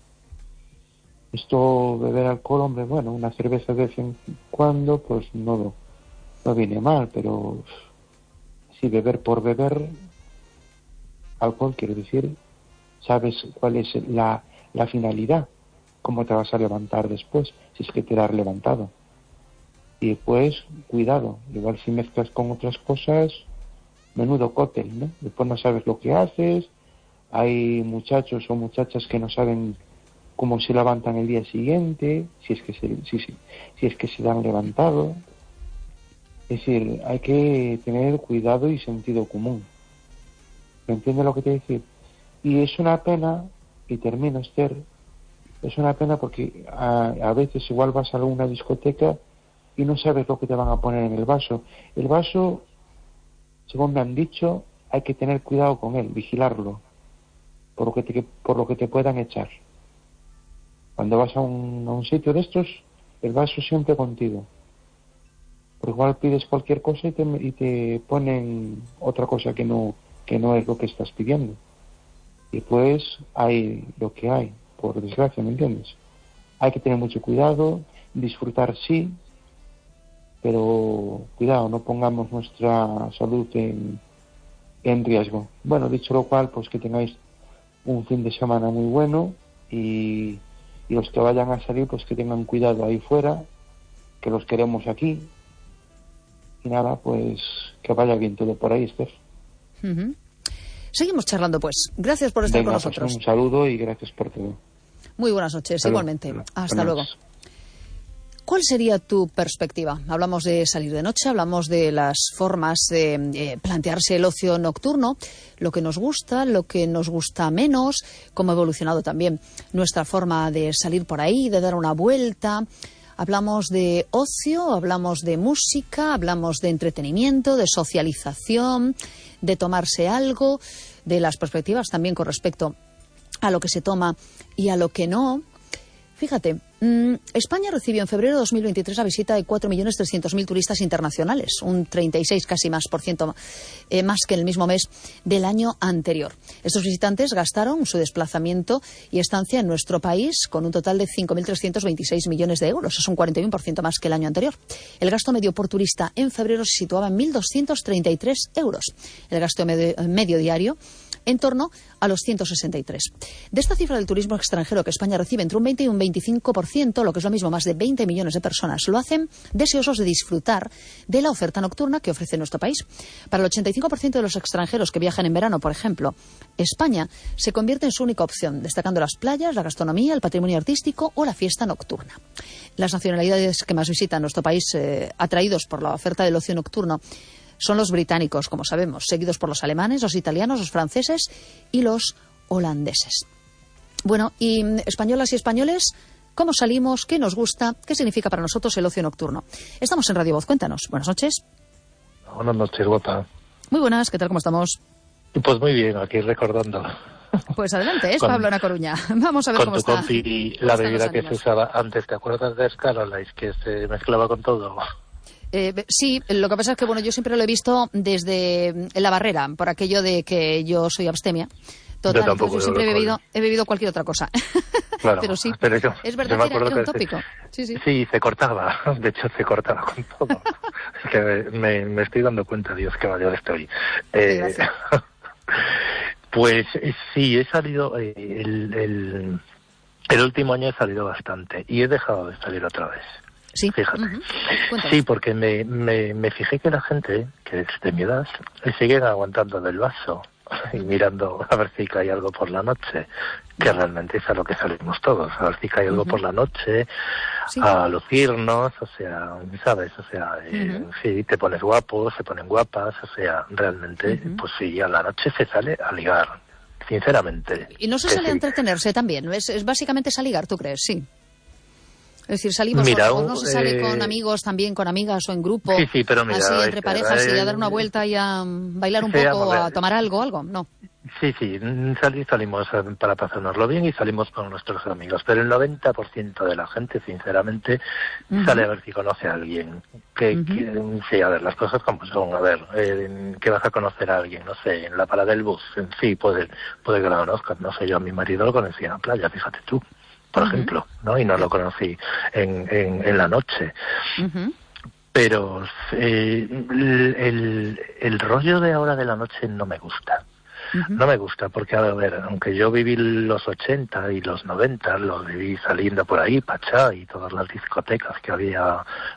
Esto, beber alcohol, hombre, bueno, una cerveza de vez en cuando, pues no, no viene mal, pero si beber por beber alcohol, quiero decir, sabes cuál es la, la finalidad, cómo te vas a levantar después, si es que te has levantado. Y pues, cuidado, igual si mezclas con otras cosas, menudo cóctel, ¿no? Después no sabes lo que haces, hay muchachos o muchachas que no saben cómo se levantan el día siguiente, si es que se, si, si, si es que se han levantado. Es decir, hay que tener cuidado y sentido común. ¿Me entiendes lo que te decir? Y es una pena, y termino, Esther, es una pena porque a, a veces igual vas a una discoteca y no sabes lo que te van a poner en el vaso. El vaso, según me han dicho, hay que tener cuidado con él, vigilarlo, por lo que te, por lo que te puedan echar. Cuando vas a un, a un sitio de estos, el vaso siempre contigo. Porque igual pides cualquier cosa y te, y te ponen otra cosa que no, que no es lo que estás pidiendo. Y pues hay lo que hay, por desgracia, ¿me entiendes? Hay que tener mucho cuidado, disfrutar sí, pero cuidado, no pongamos nuestra salud en, en riesgo. Bueno, dicho lo cual, pues que tengáis un fin de semana muy bueno y, y los que vayan a salir, pues que tengan cuidado ahí fuera, que los queremos aquí. Y nada, pues que vaya bien todo por ahí, Esther. Uh-huh. Seguimos charlando, pues. Gracias por estar Venga, con nosotros. Pues un saludo y gracias por todo. Muy buenas noches, Salud. igualmente. Salud. Hasta Salud. luego. ¿Cuál sería tu perspectiva? Hablamos de salir de noche, hablamos de las formas de eh, plantearse el ocio nocturno, lo que nos gusta, lo que nos gusta menos, cómo ha evolucionado también nuestra forma de salir por ahí, de dar una vuelta. Hablamos de ocio, hablamos de música, hablamos de entretenimiento, de socialización, de tomarse algo, de las perspectivas también con respecto a lo que se toma y a lo que no. Fíjate, mmm, España recibió en febrero de dos mil veintitrés la visita de cuatro millones trescientos mil turistas internacionales, un treinta y seis casi más por ciento eh, más que en el mismo mes del año anterior. Estos visitantes gastaron su desplazamiento y estancia en nuestro país con un total de cinco mil trescientos veintiséis millones de euros, es un cuarenta y uno por ciento más que el año anterior. El gasto medio por turista en febrero se situaba en mil doscientos treinta y tres euros. El gasto medio, medio diario en torno a los ciento sesenta y tres. De esta cifra del turismo extranjero que España recibe entre un veinte y un veinticinco por ciento, lo que es lo mismo, más de veinte millones de personas lo hacen deseosos de disfrutar de la oferta nocturna que ofrece nuestro país. Para el ochenta y cinco por ciento de los extranjeros que viajan en verano, por ejemplo, España se convierte en su única opción, destacando las playas, la gastronomía, el patrimonio artístico o la fiesta nocturna. Las nacionalidades que más visitan nuestro país, eh, atraídos por la oferta del ocio nocturno, son los británicos, como sabemos, seguidos por los alemanes, los italianos, los franceses y los holandeses. Bueno, y españolas y españoles, ¿cómo salimos? ¿Qué nos gusta? ¿Qué significa para nosotros el ocio nocturno? Estamos en Radio Voz, cuéntanos. Buenas noches. Buenas noches, Gota. Muy buenas, ¿qué tal? ¿Cómo estamos? Pues muy bien, aquí recordando. Pues adelante, es con, Pablo en A Coruña. Vamos a ver con cómo tu está. Compi, la bebida que se usaba antes, ¿te acuerdas de Scarolight, que se mezclaba con todo? Eh, sí, lo que pasa es que bueno, yo siempre lo he visto desde la barrera, por aquello de que yo soy abstemia. Total, yo, yo siempre he bebido, he bebido cualquier otra cosa. Claro, pero sí, pero yo, es verdad que era, era un tópico. Sí, sí. sí, se cortaba, de hecho se cortaba con todo. Es que me, me estoy dando cuenta, Dios, qué mayor estoy. Eh, pues sí, he salido, eh, el, el, el último año he salido bastante y he dejado de salir otra vez. Sí. Fíjate. Uh-huh. Sí, porque me, me, me fijé que la gente, que es de mi edad, siguen aguantando del vaso y mirando a ver si cae algo por la noche, que realmente es a lo que salimos todos, a ver si cae algo uh-huh. por la noche, sí. a lucirnos, o sea, ¿sabes? O sea, eh, uh-huh. sí, te pones guapo, se ponen guapas, o sea, realmente, uh-huh. pues sí, a la noche se sale a ligar, sinceramente. Y no se sale sí. a entretenerse también, es, es básicamente es a ligar, ¿tú crees? Sí. Es decir, salimos, mira, o, o no se sale eh... con amigos también, con amigas o en grupo, sí, sí, pero mira, así entre parejas eh... y a dar una vuelta y a bailar un sí, poco, a, a tomar algo, algo, ¿no? Sí, sí, sal, salimos para pasárnoslo bien y salimos con nuestros amigos, pero el noventa por ciento de la gente, sinceramente, uh-huh. sale a ver si conoce a alguien. Que, uh-huh. que, sí, a ver, las cosas como son, a ver, eh, que vas a conocer a alguien, no sé, en la parada del bus, en sí, puede, puede que la conozcas, no sé, yo a mi marido lo conocí en la playa, fíjate tú. Por uh-huh. ejemplo, ¿no? Y no lo conocí en, en, en la noche. Uh-huh. Pero eh, el, el, el rollo de ahora de la noche no me gusta. Uh-huh. No me gusta porque, a ver, aunque yo viví los ochenta y los noventa, los viví saliendo por ahí, Pachá y todas las discotecas que había